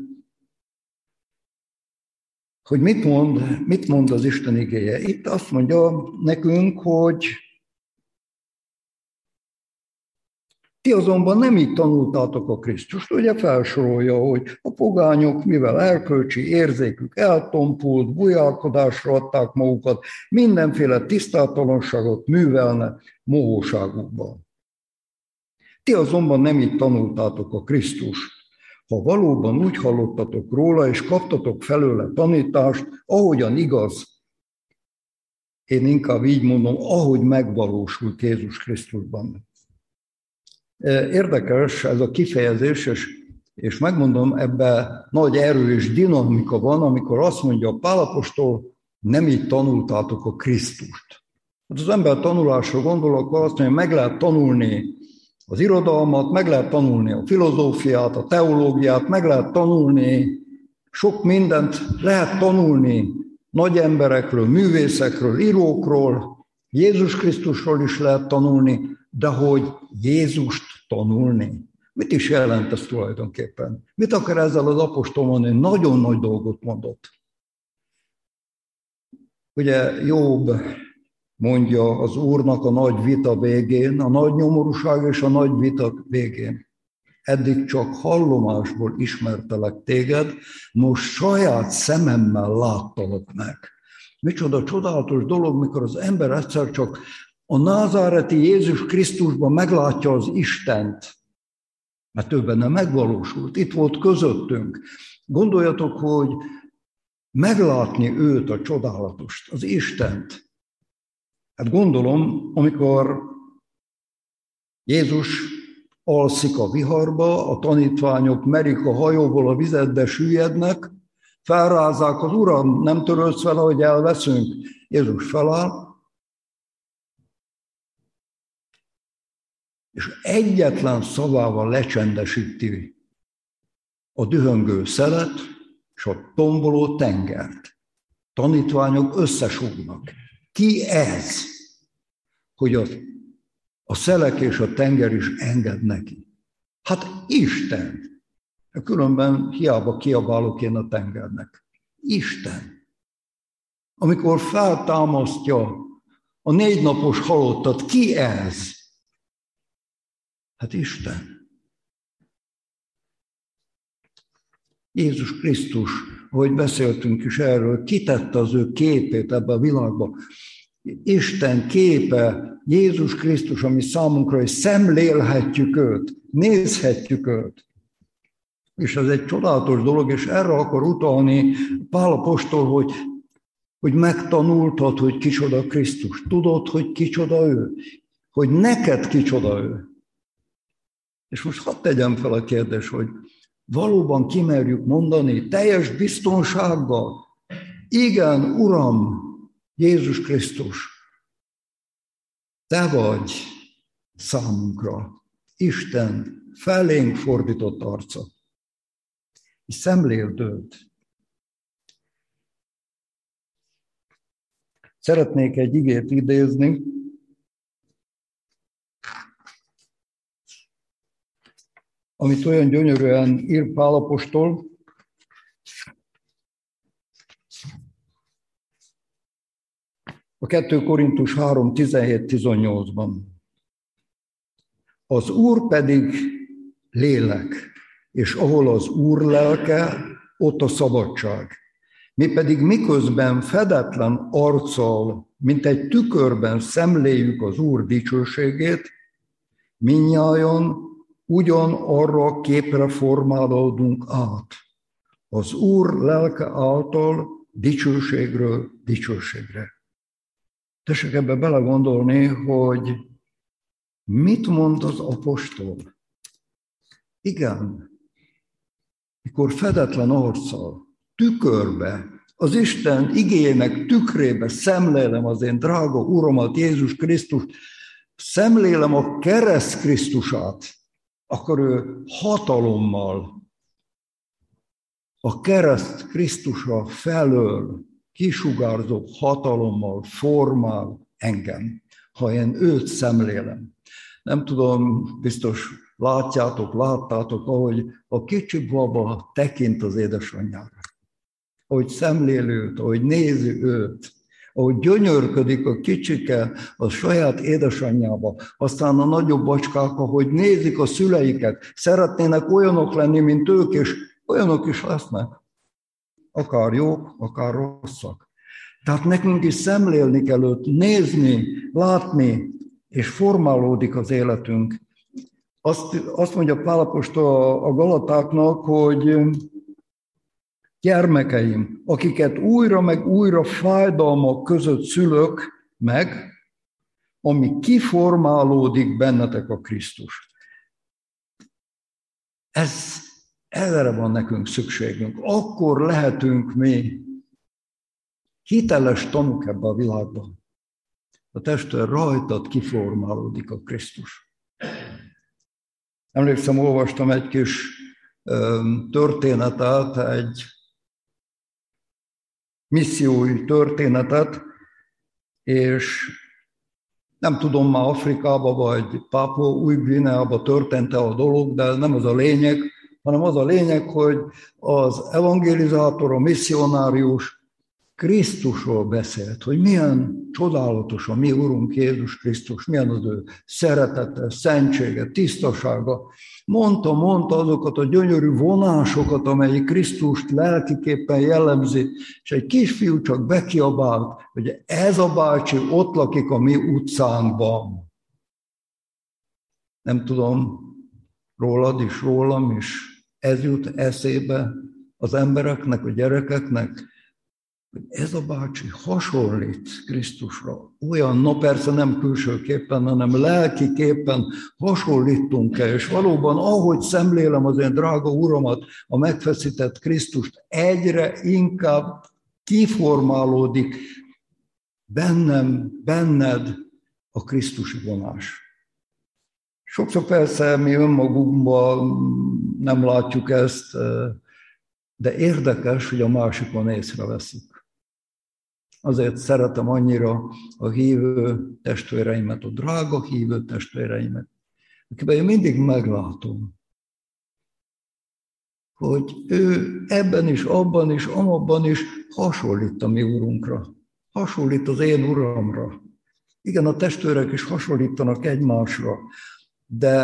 A: hogy mit mond, mit mond az Isten igéje. Itt azt mondja nekünk, hogy ti azonban nem így tanultátok a Krisztust. Ugye felsorolja, hogy a pogányok, mivel erkölcsi érzékük eltompult, bujálkodásra adták magukat, mindenféle tisztátalanságot művelnek mohóságukban. Ti azonban nem így tanultátok a Krisztust. Ha valóban úgy hallottatok róla, és kaptatok felőle tanítást, ahogyan igaz, én inkább így mondom, ahogy megvalósult Jézus Krisztusban. Érdekes ez a kifejezés, és, és megmondom, ebben nagy erő és dinamika van, amikor azt mondja a Pál apostol, nem így tanultátok a Krisztust. Hát az ember tanulásra gondol, akkor azt mondja, meg lehet tanulni az irodalmat, meg lehet tanulni a filozófiát, a teológiát, meg lehet tanulni sok mindent, lehet tanulni nagy emberekről, művészekről, írókról, Jézus Krisztusról is lehet tanulni, de hogy Jézust tanulni. Mit is jelent ez tulajdonképpen? Mit akar ezzel az apostol mondani? Nagyon nagy dolgot mondott. Ugye Jobb mondja az Úrnak a nagy vita végén, a nagy nyomorúság és a nagy vita végén. Eddig csak hallomásból ismertelek téged, most saját szememmel láttalak meg. Micsoda csodálatos dolog, mikor az ember egyszer csak a názáreti Jézus Krisztusban meglátja az Istent, mert ő benne megvalósult, itt volt közöttünk. Gondoljatok, hogy meglátni őt, a csodálatost, az Istent. Hát gondolom, amikor Jézus alszik a viharba, a tanítványok merik a hajóból a vizet, de süllyednek, felrázzák az Uram, nem törődsz vele, hogy elveszünk. Jézus feláll, és egyetlen szavával lecsendesíti a dühöngő szelet és a tomboló tengert. Tanítványok összesúgnak. Ki ez, hogy a, a szelek és a tenger is enged neki? Hát Isten. Különben hiába kiabálok én a tengernek. Isten. Amikor feltámasztja a négy napos halottat, ki ez? Hát Isten. Jézus Krisztus, ahogy beszéltünk is erről, kitette az ő képét ebbe a világba. Isten képe, Jézus Krisztus, ami számunkra, hogy szemlélhetjük őt, nézhetjük őt. És ez egy csodálatos dolog, és erre akar utalni Pál apostol, hogy, hogy megtanultad, hogy kicsoda Krisztus. Tudod, hogy kicsoda ő? Hogy neked kicsoda ő? És most hadd tegyem fel a kérdést, hogy valóban kimerjük mondani teljes biztonsággal, igen, Uram, Jézus Krisztus, te vagy számunkra Isten felénk fordított arca. És szemléld őt. Szeretnék egy igét idézni, amit olyan gyönyörűen ír Pál apostol, a kettő Korintus három tizenhét tizennyolcban. Az Úr pedig lélek, és ahol az Úr lelke, ott a szabadság. Mi pedig miközben fedetlen arccal, mint egy tükörben szemléljük az Úr dicsőségét, mindnyájan ugyan arra a képre formálódunk át. Az Úr lelke által dicsőségről dicsőségre. Tessék ebbe belegondolni, hogy mit mond az apostol? Igen, mikor fedetlen arccal, tükörbe, az Isten igéjének tükrébe szemlélem az én drága Uramat, Jézus Krisztust, szemlélem a kereszt Krisztusát, akkor ő hatalommal, a kereszt Krisztusra felől kisugárzó hatalommal formál engem, ha én őt szemlélem. Nem tudom, biztos látjátok, láttátok, ahogy a kicsi baba tekint az édesanyjára. Ahogy szemlél őt, ahogy nézi őt, ahogy gyönyörködik a kicsike a saját édesanyjába, aztán a nagyobb bacskák, ahogy nézik a szüleiket, szeretnének olyanok lenni, mint ők, és olyanok is lesznek. Akár jók, akár rosszak. Tehát nekünk is szemlélni kell őt, nézni, látni, és formálódik az életünk. Azt, azt mondja Pál apostol a Galatáknak, hogy gyermekeim, akiket újra meg újra fájdalmak között szülök meg, ami kiformálódik bennetek a Krisztus. Ez, erre van nekünk szükségünk. Akkor lehetünk mi hiteles tanúk ebben a világban. A testvér, rajtad kiformálódik a Krisztus. Emlékszem, olvastam egy kis történetet, egy missziói történetet, és nem tudom, már Afrikában vagy Pápua Új-Guineában történt-e a dolog, de nem az a lényeg, hanem az a lényeg, hogy az evangelizátor, a misszionárius Krisztusról beszélt, hogy milyen csodálatos a mi Urunk Jézus Krisztus, milyen az ő szeretete, szentsége, tisztasága. Mondta, mondta azokat a gyönyörű vonásokat, amelyik Krisztust lelkiképpen jellemzi, és egy kisfiú csak bekiabált, hogy ez a bácsi ott lakik a mi utcánkban. Nem tudom, rólad is, rólam is, ez jut eszébe az embereknek, a gyerekeknek, hogy ez a bácsi hasonlít Krisztusra. Olyan, no persze nem külsőképpen, hanem lelkiképpen hasonlítunk el, és valóban, ahogy szemlélem az én drága Uramat, a megfeszített Krisztust, egyre inkább kiformálódik bennem, benned a Krisztusi vonás. Sokszor persze mi önmagunkban nem látjuk ezt, de érdekes, hogy a másikon észreveszünk. Azért szeretem annyira a hívő testvéreimet, a drága hívő testvéreimet, akiben én mindig meglátom, hogy ő ebben is, abban is, amabban is hasonlít a mi Urunkra. Hasonlít az én Uramra. Igen, a testvérek is hasonlítanak egymásra, de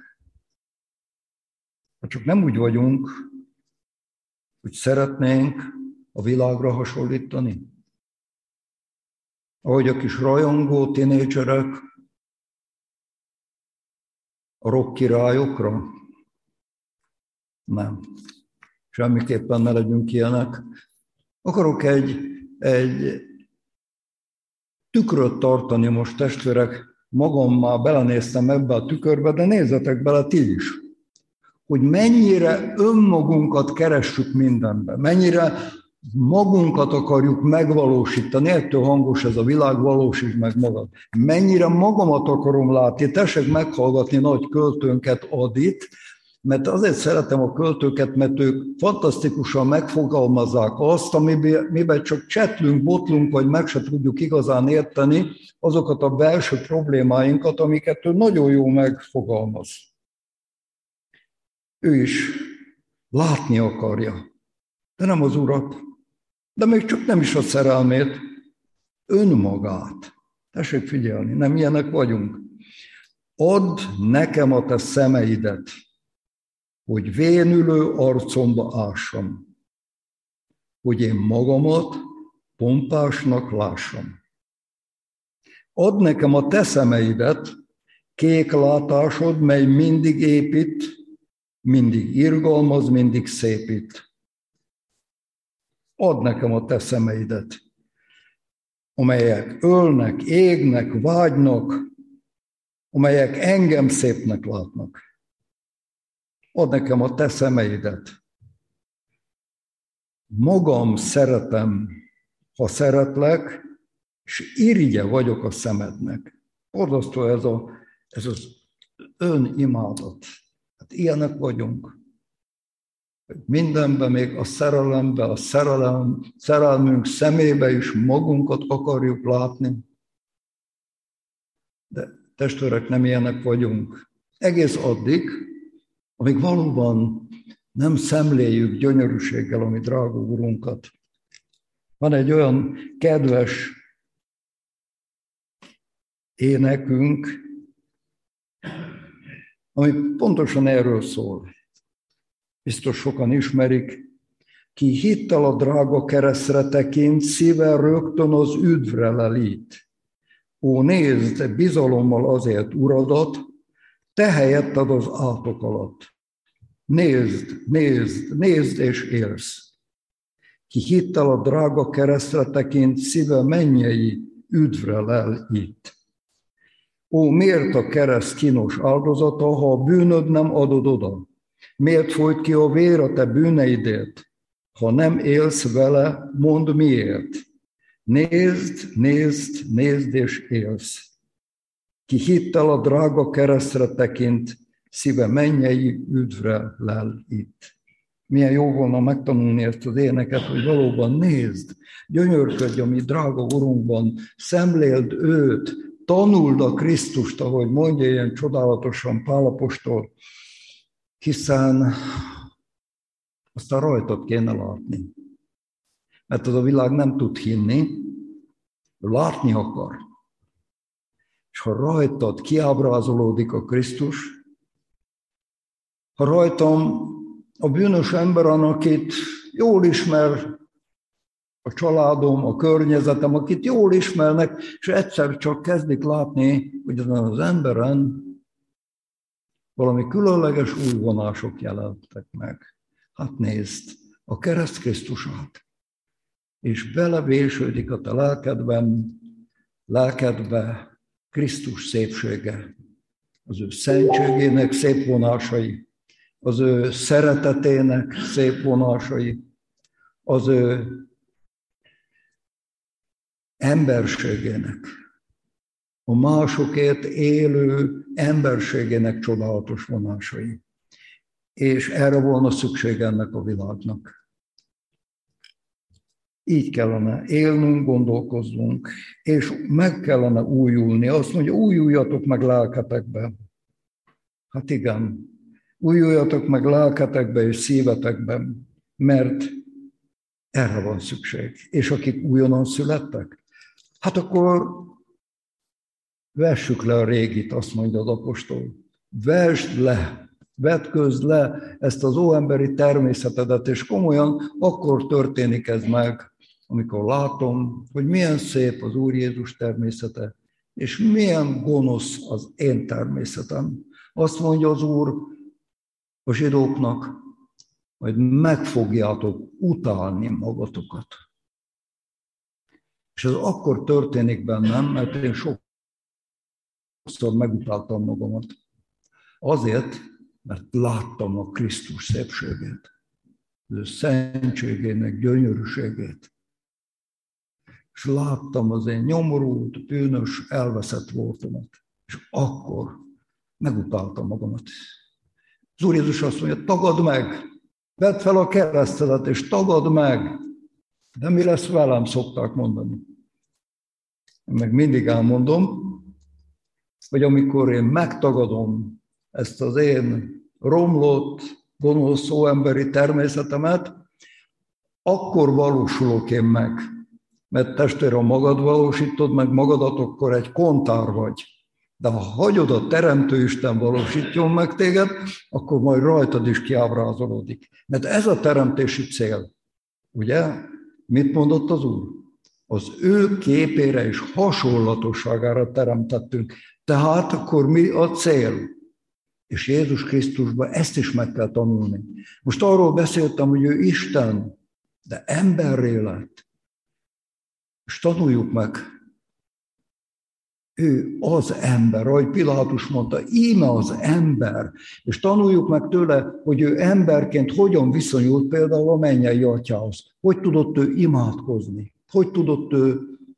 A: ha csak nem úgy vagyunk, hogy szeretnénk a világra hasonlítani. Ahogy a kis rajongó tinédzserek a rock királyokra? Nem. Semmiképpen ne legyünk ilyenek. Akarok egy, egy tükröt tartani most, testvérek. Magam már belenéztem ebbe a tükörbe, de nézzetek bele ti is. Hogy mennyire önmagunkat keressük mindenben, mennyire magunkat akarjuk megvalósítani, ettől hangos ez a világ, valósítsd meg magad. Mennyire magamat akarom látni, tessék meghallgatni nagy költőnket, Adit, mert azért szeretem a költőket, mert ők fantasztikusan megfogalmazzák azt, amiben csak csetlünk, botlunk, vagy meg se tudjuk igazán érteni azokat a belső problémáinkat, amiket ő nagyon jól megfogalmaz. Ő is látni akarja, de nem az Urat, de még csak nem is a szerelmét, önmagát. Tessék figyelni, nem ilyenek vagyunk. add nekem a te szemeidet, hogy vénülő arcomba ássam, hogy én magamat pompásnak lássam. Add nekem a te szemeidet, kék látásod, mely mindig épít, mindig irgalmaz, mindig szépít. Add nekem a te szemeidet, amelyek ölnek, égnek, vágynak, amelyek engem szépnek látnak. Add nekem a te szemeidet. Magam szeretem, ha szeretlek, és irigye vagyok a szemednek. Borzasztó ez, a, ez az önimádat. Hát ilyenek vagyunk. Mindenben, még a szerelemben, a szerelem, szerelmünk szemébe is magunkat akarjuk látni. De testvérek, nem ilyenek vagyunk. Egész addig, amíg valóban nem szemléljük gyönyörűséggel a mi drága Urunkat. Van egy olyan kedves énekünk, ami pontosan erről szól. Biztos sokan ismerik. Ki hittel a drága keresztre tekint, szíve rögtön az üdvre lelít. Ó, nézd, bizalommal azért uradat, te helyetted az átok alatt. Nézd, nézd, nézd és élsz. Ki hittel a drága keresztre tekint, szíve mennyei üdvre lelít. Ó, miért a kereszt kínos áldozata, ha a bűnöd nem adod oda? Miért folyt ki a vér a te bűneidért? Ha nem élsz vele, mondd miért. Nézd, nézd, nézd és élsz. Ki hittel a drága keresztre tekint, szíve mennyei üdvre lelít. Milyen jó volna megtanulni ezt az éneket, hogy valóban nézd, gyönyörködj a mi drága Urunkban, szemléld őt, tanuld a Krisztust, ahogy mondja ilyen csodálatosan Pál apostol, hiszen aztán rajtad kéne látni. Mert az a világ nem tud hinni, látni akar. És ha rajtad kiábrázolódik a Krisztus, ha rajtam a bűnös ember, akit jól ismer a családom, a környezetem, akit jól ismernek, és egyszer csak kezdik látni, hogy ezen az emberen valami különleges új vonások jelentek meg. Hát nézd, a kereszt Krisztusát, és belevésődik a te lelkedben, lelkedbe Krisztus szépsége, az ő szentségének szép vonásai, az ő szeretetének szép vonásai, az ő emberségének, a másokért élő emberségének csodálatos vonásai. És erre volna szükség ennek a világnak. Így kellene élnünk, gondolkozzunk, és meg kellene újulni. Azt mondja, újuljatok meg lelketekbe. Hát igen, újuljatok meg lelketekbe és szívetekben, mert erre van szükség. És akik újonnan születtek, hát akkor vessük le a régit, azt mondja az apostol. Vesd le, vetközd le ezt az óemberi természetedet, és komolyan akkor történik ez meg, amikor látom, hogy milyen szép az Úr Jézus természete, és milyen gonosz az én természetem. Azt mondja az Úr a zsidóknak, hogy meg fogjátok utálni magatokat. És ez akkor történik bennem, mert én sokszor megutáltam magamat. Azért, mert láttam a Krisztus szépségét, az ő szentségének gyönyörűségét. És láttam az én nyomorult, bűnös, elveszett voltomat. És akkor megutáltam magamat. Az Úr Jézus azt mondja, tagadd meg, vedd fel a keresztedet, és tagadd meg. De mi lesz velem, szokták mondani. Én meg mindig elmondom, hogy amikor én megtagadom ezt az én romlott, gonosz óemberi természetemet, akkor valósulok én meg. Mert testvére, ha magad valósítod meg magadat, akkor egy kontár vagy. De ha hagyod a Teremtő Isten valósítjon meg téged, akkor majd rajtad is kiábrázolódik. Mert ez a teremtési cél. Ugye? Mit mondott az Úr? Az ő képére és hasonlatosságára teremtettünk. Tehát akkor mi a cél? És Jézus Krisztusban ezt is meg kell tanulni. Most arról beszéltem, hogy ő Isten, de emberré lett. És tanuljuk meg. Ő az ember, ahogy Pilátus mondta, íme az ember. És tanuljuk meg tőle, hogy ő emberként hogyan viszonyult például a mennyei atyához. Hogy tudott ő imádkozni. Hogy tudott ő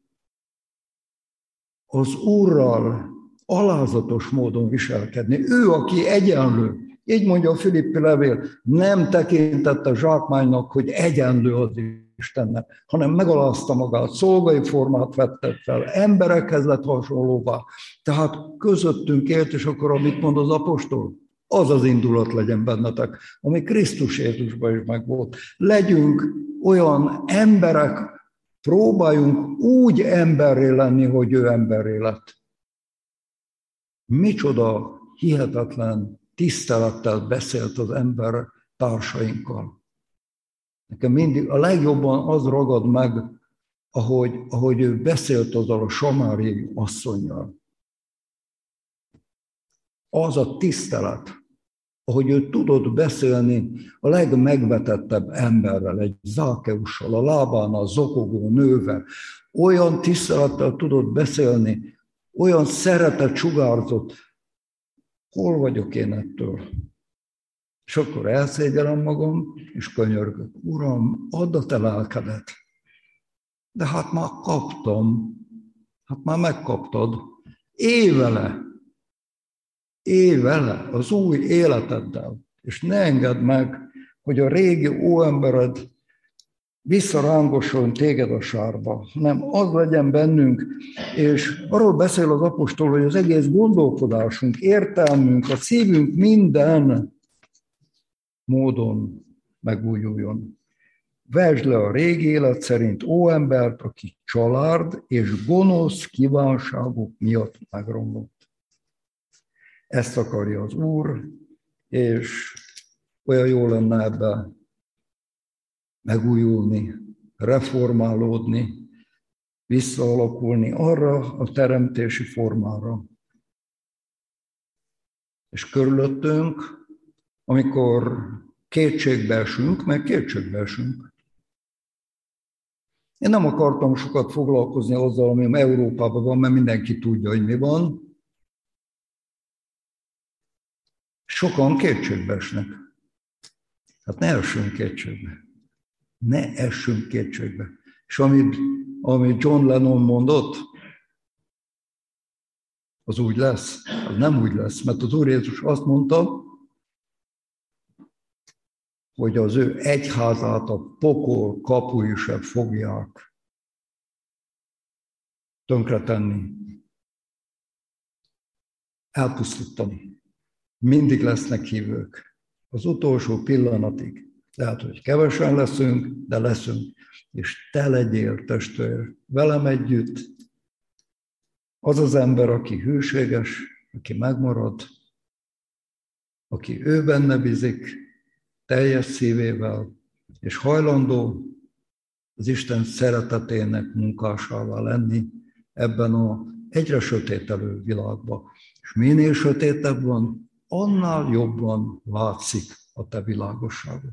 A: az Úrral alázatos módon viselkedni. Ő, aki egyenlő. Így mondja a Filippi levél, nem tekintette zsákmánynak, hogy egyenlő az Istennek, hanem megalázta magát, szolgai formát vette fel, emberekhez lett hasonlóvá. Tehát közöttünk élt, és akkor amit mond az apostol, az az indulat legyen bennetek, ami Krisztus Jézusban is megvolt. Legyünk olyan emberek, próbáljunk úgy emberré lenni, hogy ő emberré lett. Micsoda hihetetlen tisztelettel beszélt az ember társainkkal. Nekem mindig a legjobban az ragad meg, ahogy, ahogy ő beszélt azzal a samáriai asszonnyal. Az a tisztelet, ahogy ő tudott beszélni a legmegvetettebb emberrel, egy Zákeussal, a lábán a zokogó nővel. Olyan tisztelettel tudott beszélni, olyan szeretet sugárzott. Hol vagyok én ettől? És akkor elszégyelem magam, és könyörgök. Uram, add a te lelkedet. De hát már kaptam. Hát már megkaptad. Élj vele. Élj vele az új életeddel. És ne engedd meg, hogy a régi óembered visszarángosoljon téged a sárba, hanem az legyen bennünk, és arról beszél az apostol, hogy az egész gondolkodásunk, értelmünk, a szívünk minden módon megújuljon. Vesd le a régi élet szerint óembert, aki család és gonosz kívánságok miatt megromlott. Ezt akarja az Úr, és olyan jó lenne ebben megújulni, reformálódni, visszaalakulni arra a teremtési formára. És körülöttünk, amikor kétségbe esünk, meg kétségbe esünk. Én nem akartam sokat foglalkozni azzal, ami Európában van, mert mindenki tudja, hogy mi van. Sokan kétségbe esnek. Hát ne essünk kétségbe. Ne essünk kétségbe. És amit, amit John Lennon mondott, az úgy lesz, az nem úgy lesz, mert az Úr Jézus azt mondta, hogy az ő egyházát a pokol kapui sem fogják tönkretenni, elpusztítani. Mindig lesznek hívők. Az utolsó pillanatig. Lehet, hogy kevesen leszünk, de leszünk. És te legyél, testvér, velem együtt. Az az ember, aki hűséges, aki megmarad, aki ő benne bízik, teljes szívével, és hajlandó az Isten szeretetének munkásává lenni ebben a egyre sötételő világban. És minél sötétebb van, annál jobban látszik a te világosságod.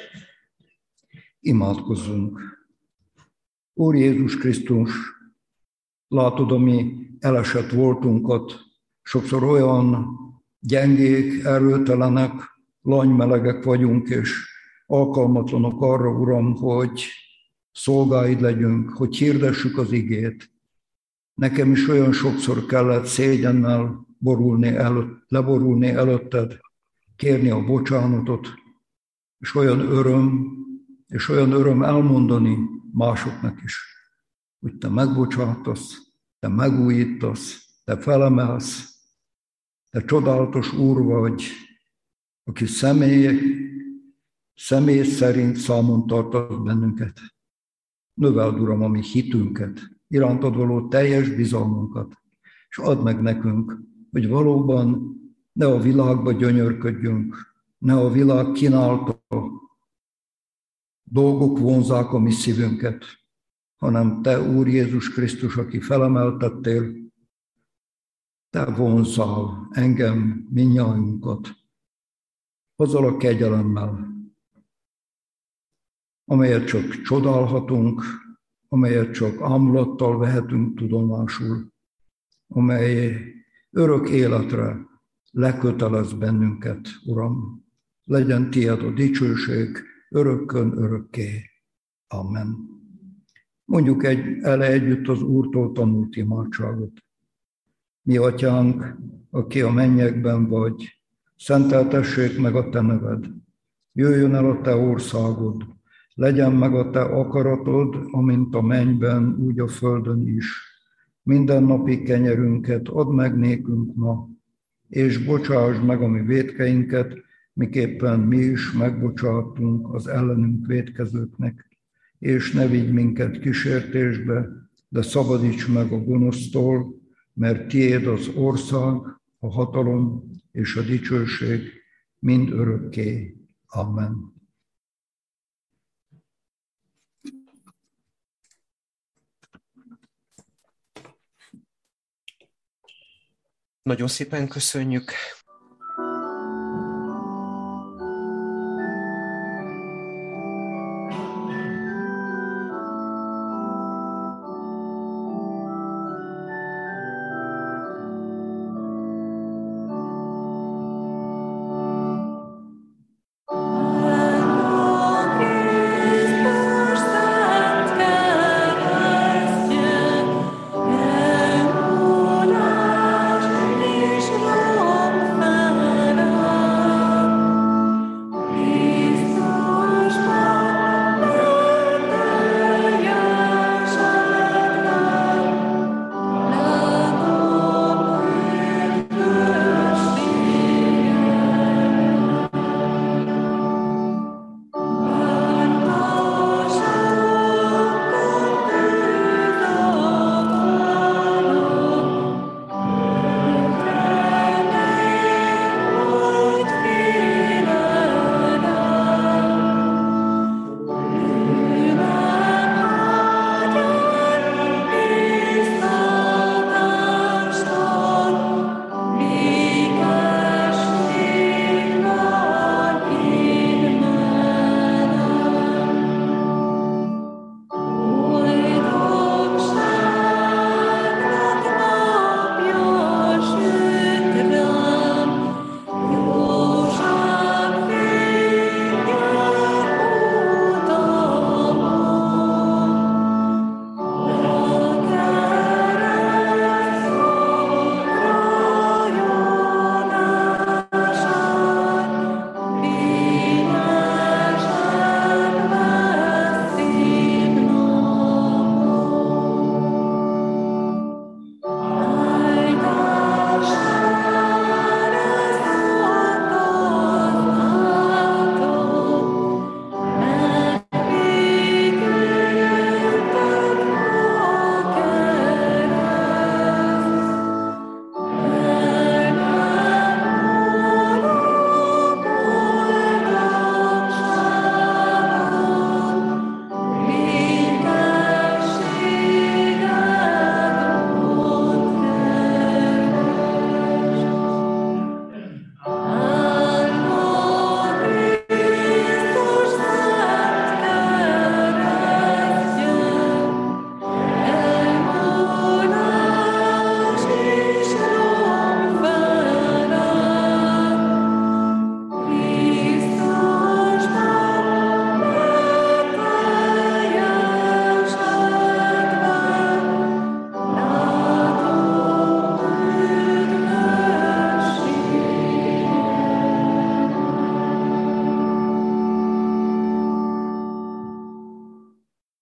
A: Imádkozzunk. Úr Jézus Krisztus, látod a mi elesett voltunkat, sokszor olyan gyengék, erőtelenek, lanymelegek vagyunk, és alkalmatlanok arra, Uram, hogy szolgáid legyünk, hogy hirdessük az igét. Nekem is olyan sokszor kellett szégyennel borulni el, leborulni előtted, kérni a bocsánatot, és olyan öröm, és olyan öröm elmondani másoknak is, hogy te megbocsátasz, te megújítasz, te felemelsz, te csodálatos Úr vagy, aki személy, személy szerint számon tartat bennünket. Növeld, Uram, a mi hitünket, irántad való teljes bizalmunkat, és add meg nekünk hogy valóban ne a világba gyönyörködjünk, ne a világ kínálta dolgok vonzák a mi szívünket, hanem Te, Úr Jézus Krisztus, aki felemeltettél, Te vonzál engem, mindnyájunkat, azzal a kegyelemmel, amelyet csak csodálhatunk, amelyet csak ámulattal vehetünk tudomásul, amely örök életre lekötelez bennünket, Uram. Legyen Tiéd a dicsőség örökkön örökké. Amen. Mondjuk egy, ele együtt az Úrtól tanult imádságot. Mi atyánk, aki a mennyekben vagy, szenteltessék meg a Te neved. Jöjjön el a Te országod, legyen meg a Te akaratod, amint a mennyben, úgy a földön is. Mindennapi kenyerünket add meg nékünk ma, és bocsásd meg a mi vétkeinket, miképpen mi is megbocsátunk az ellenünk vétkezőknek, és ne vigy minket kísértésbe, de szabadíts meg a gonosztól, mert Tiéd az ország, a hatalom és a dicsőség mind örökké. Amen.
B: Nagyon szépen köszönjük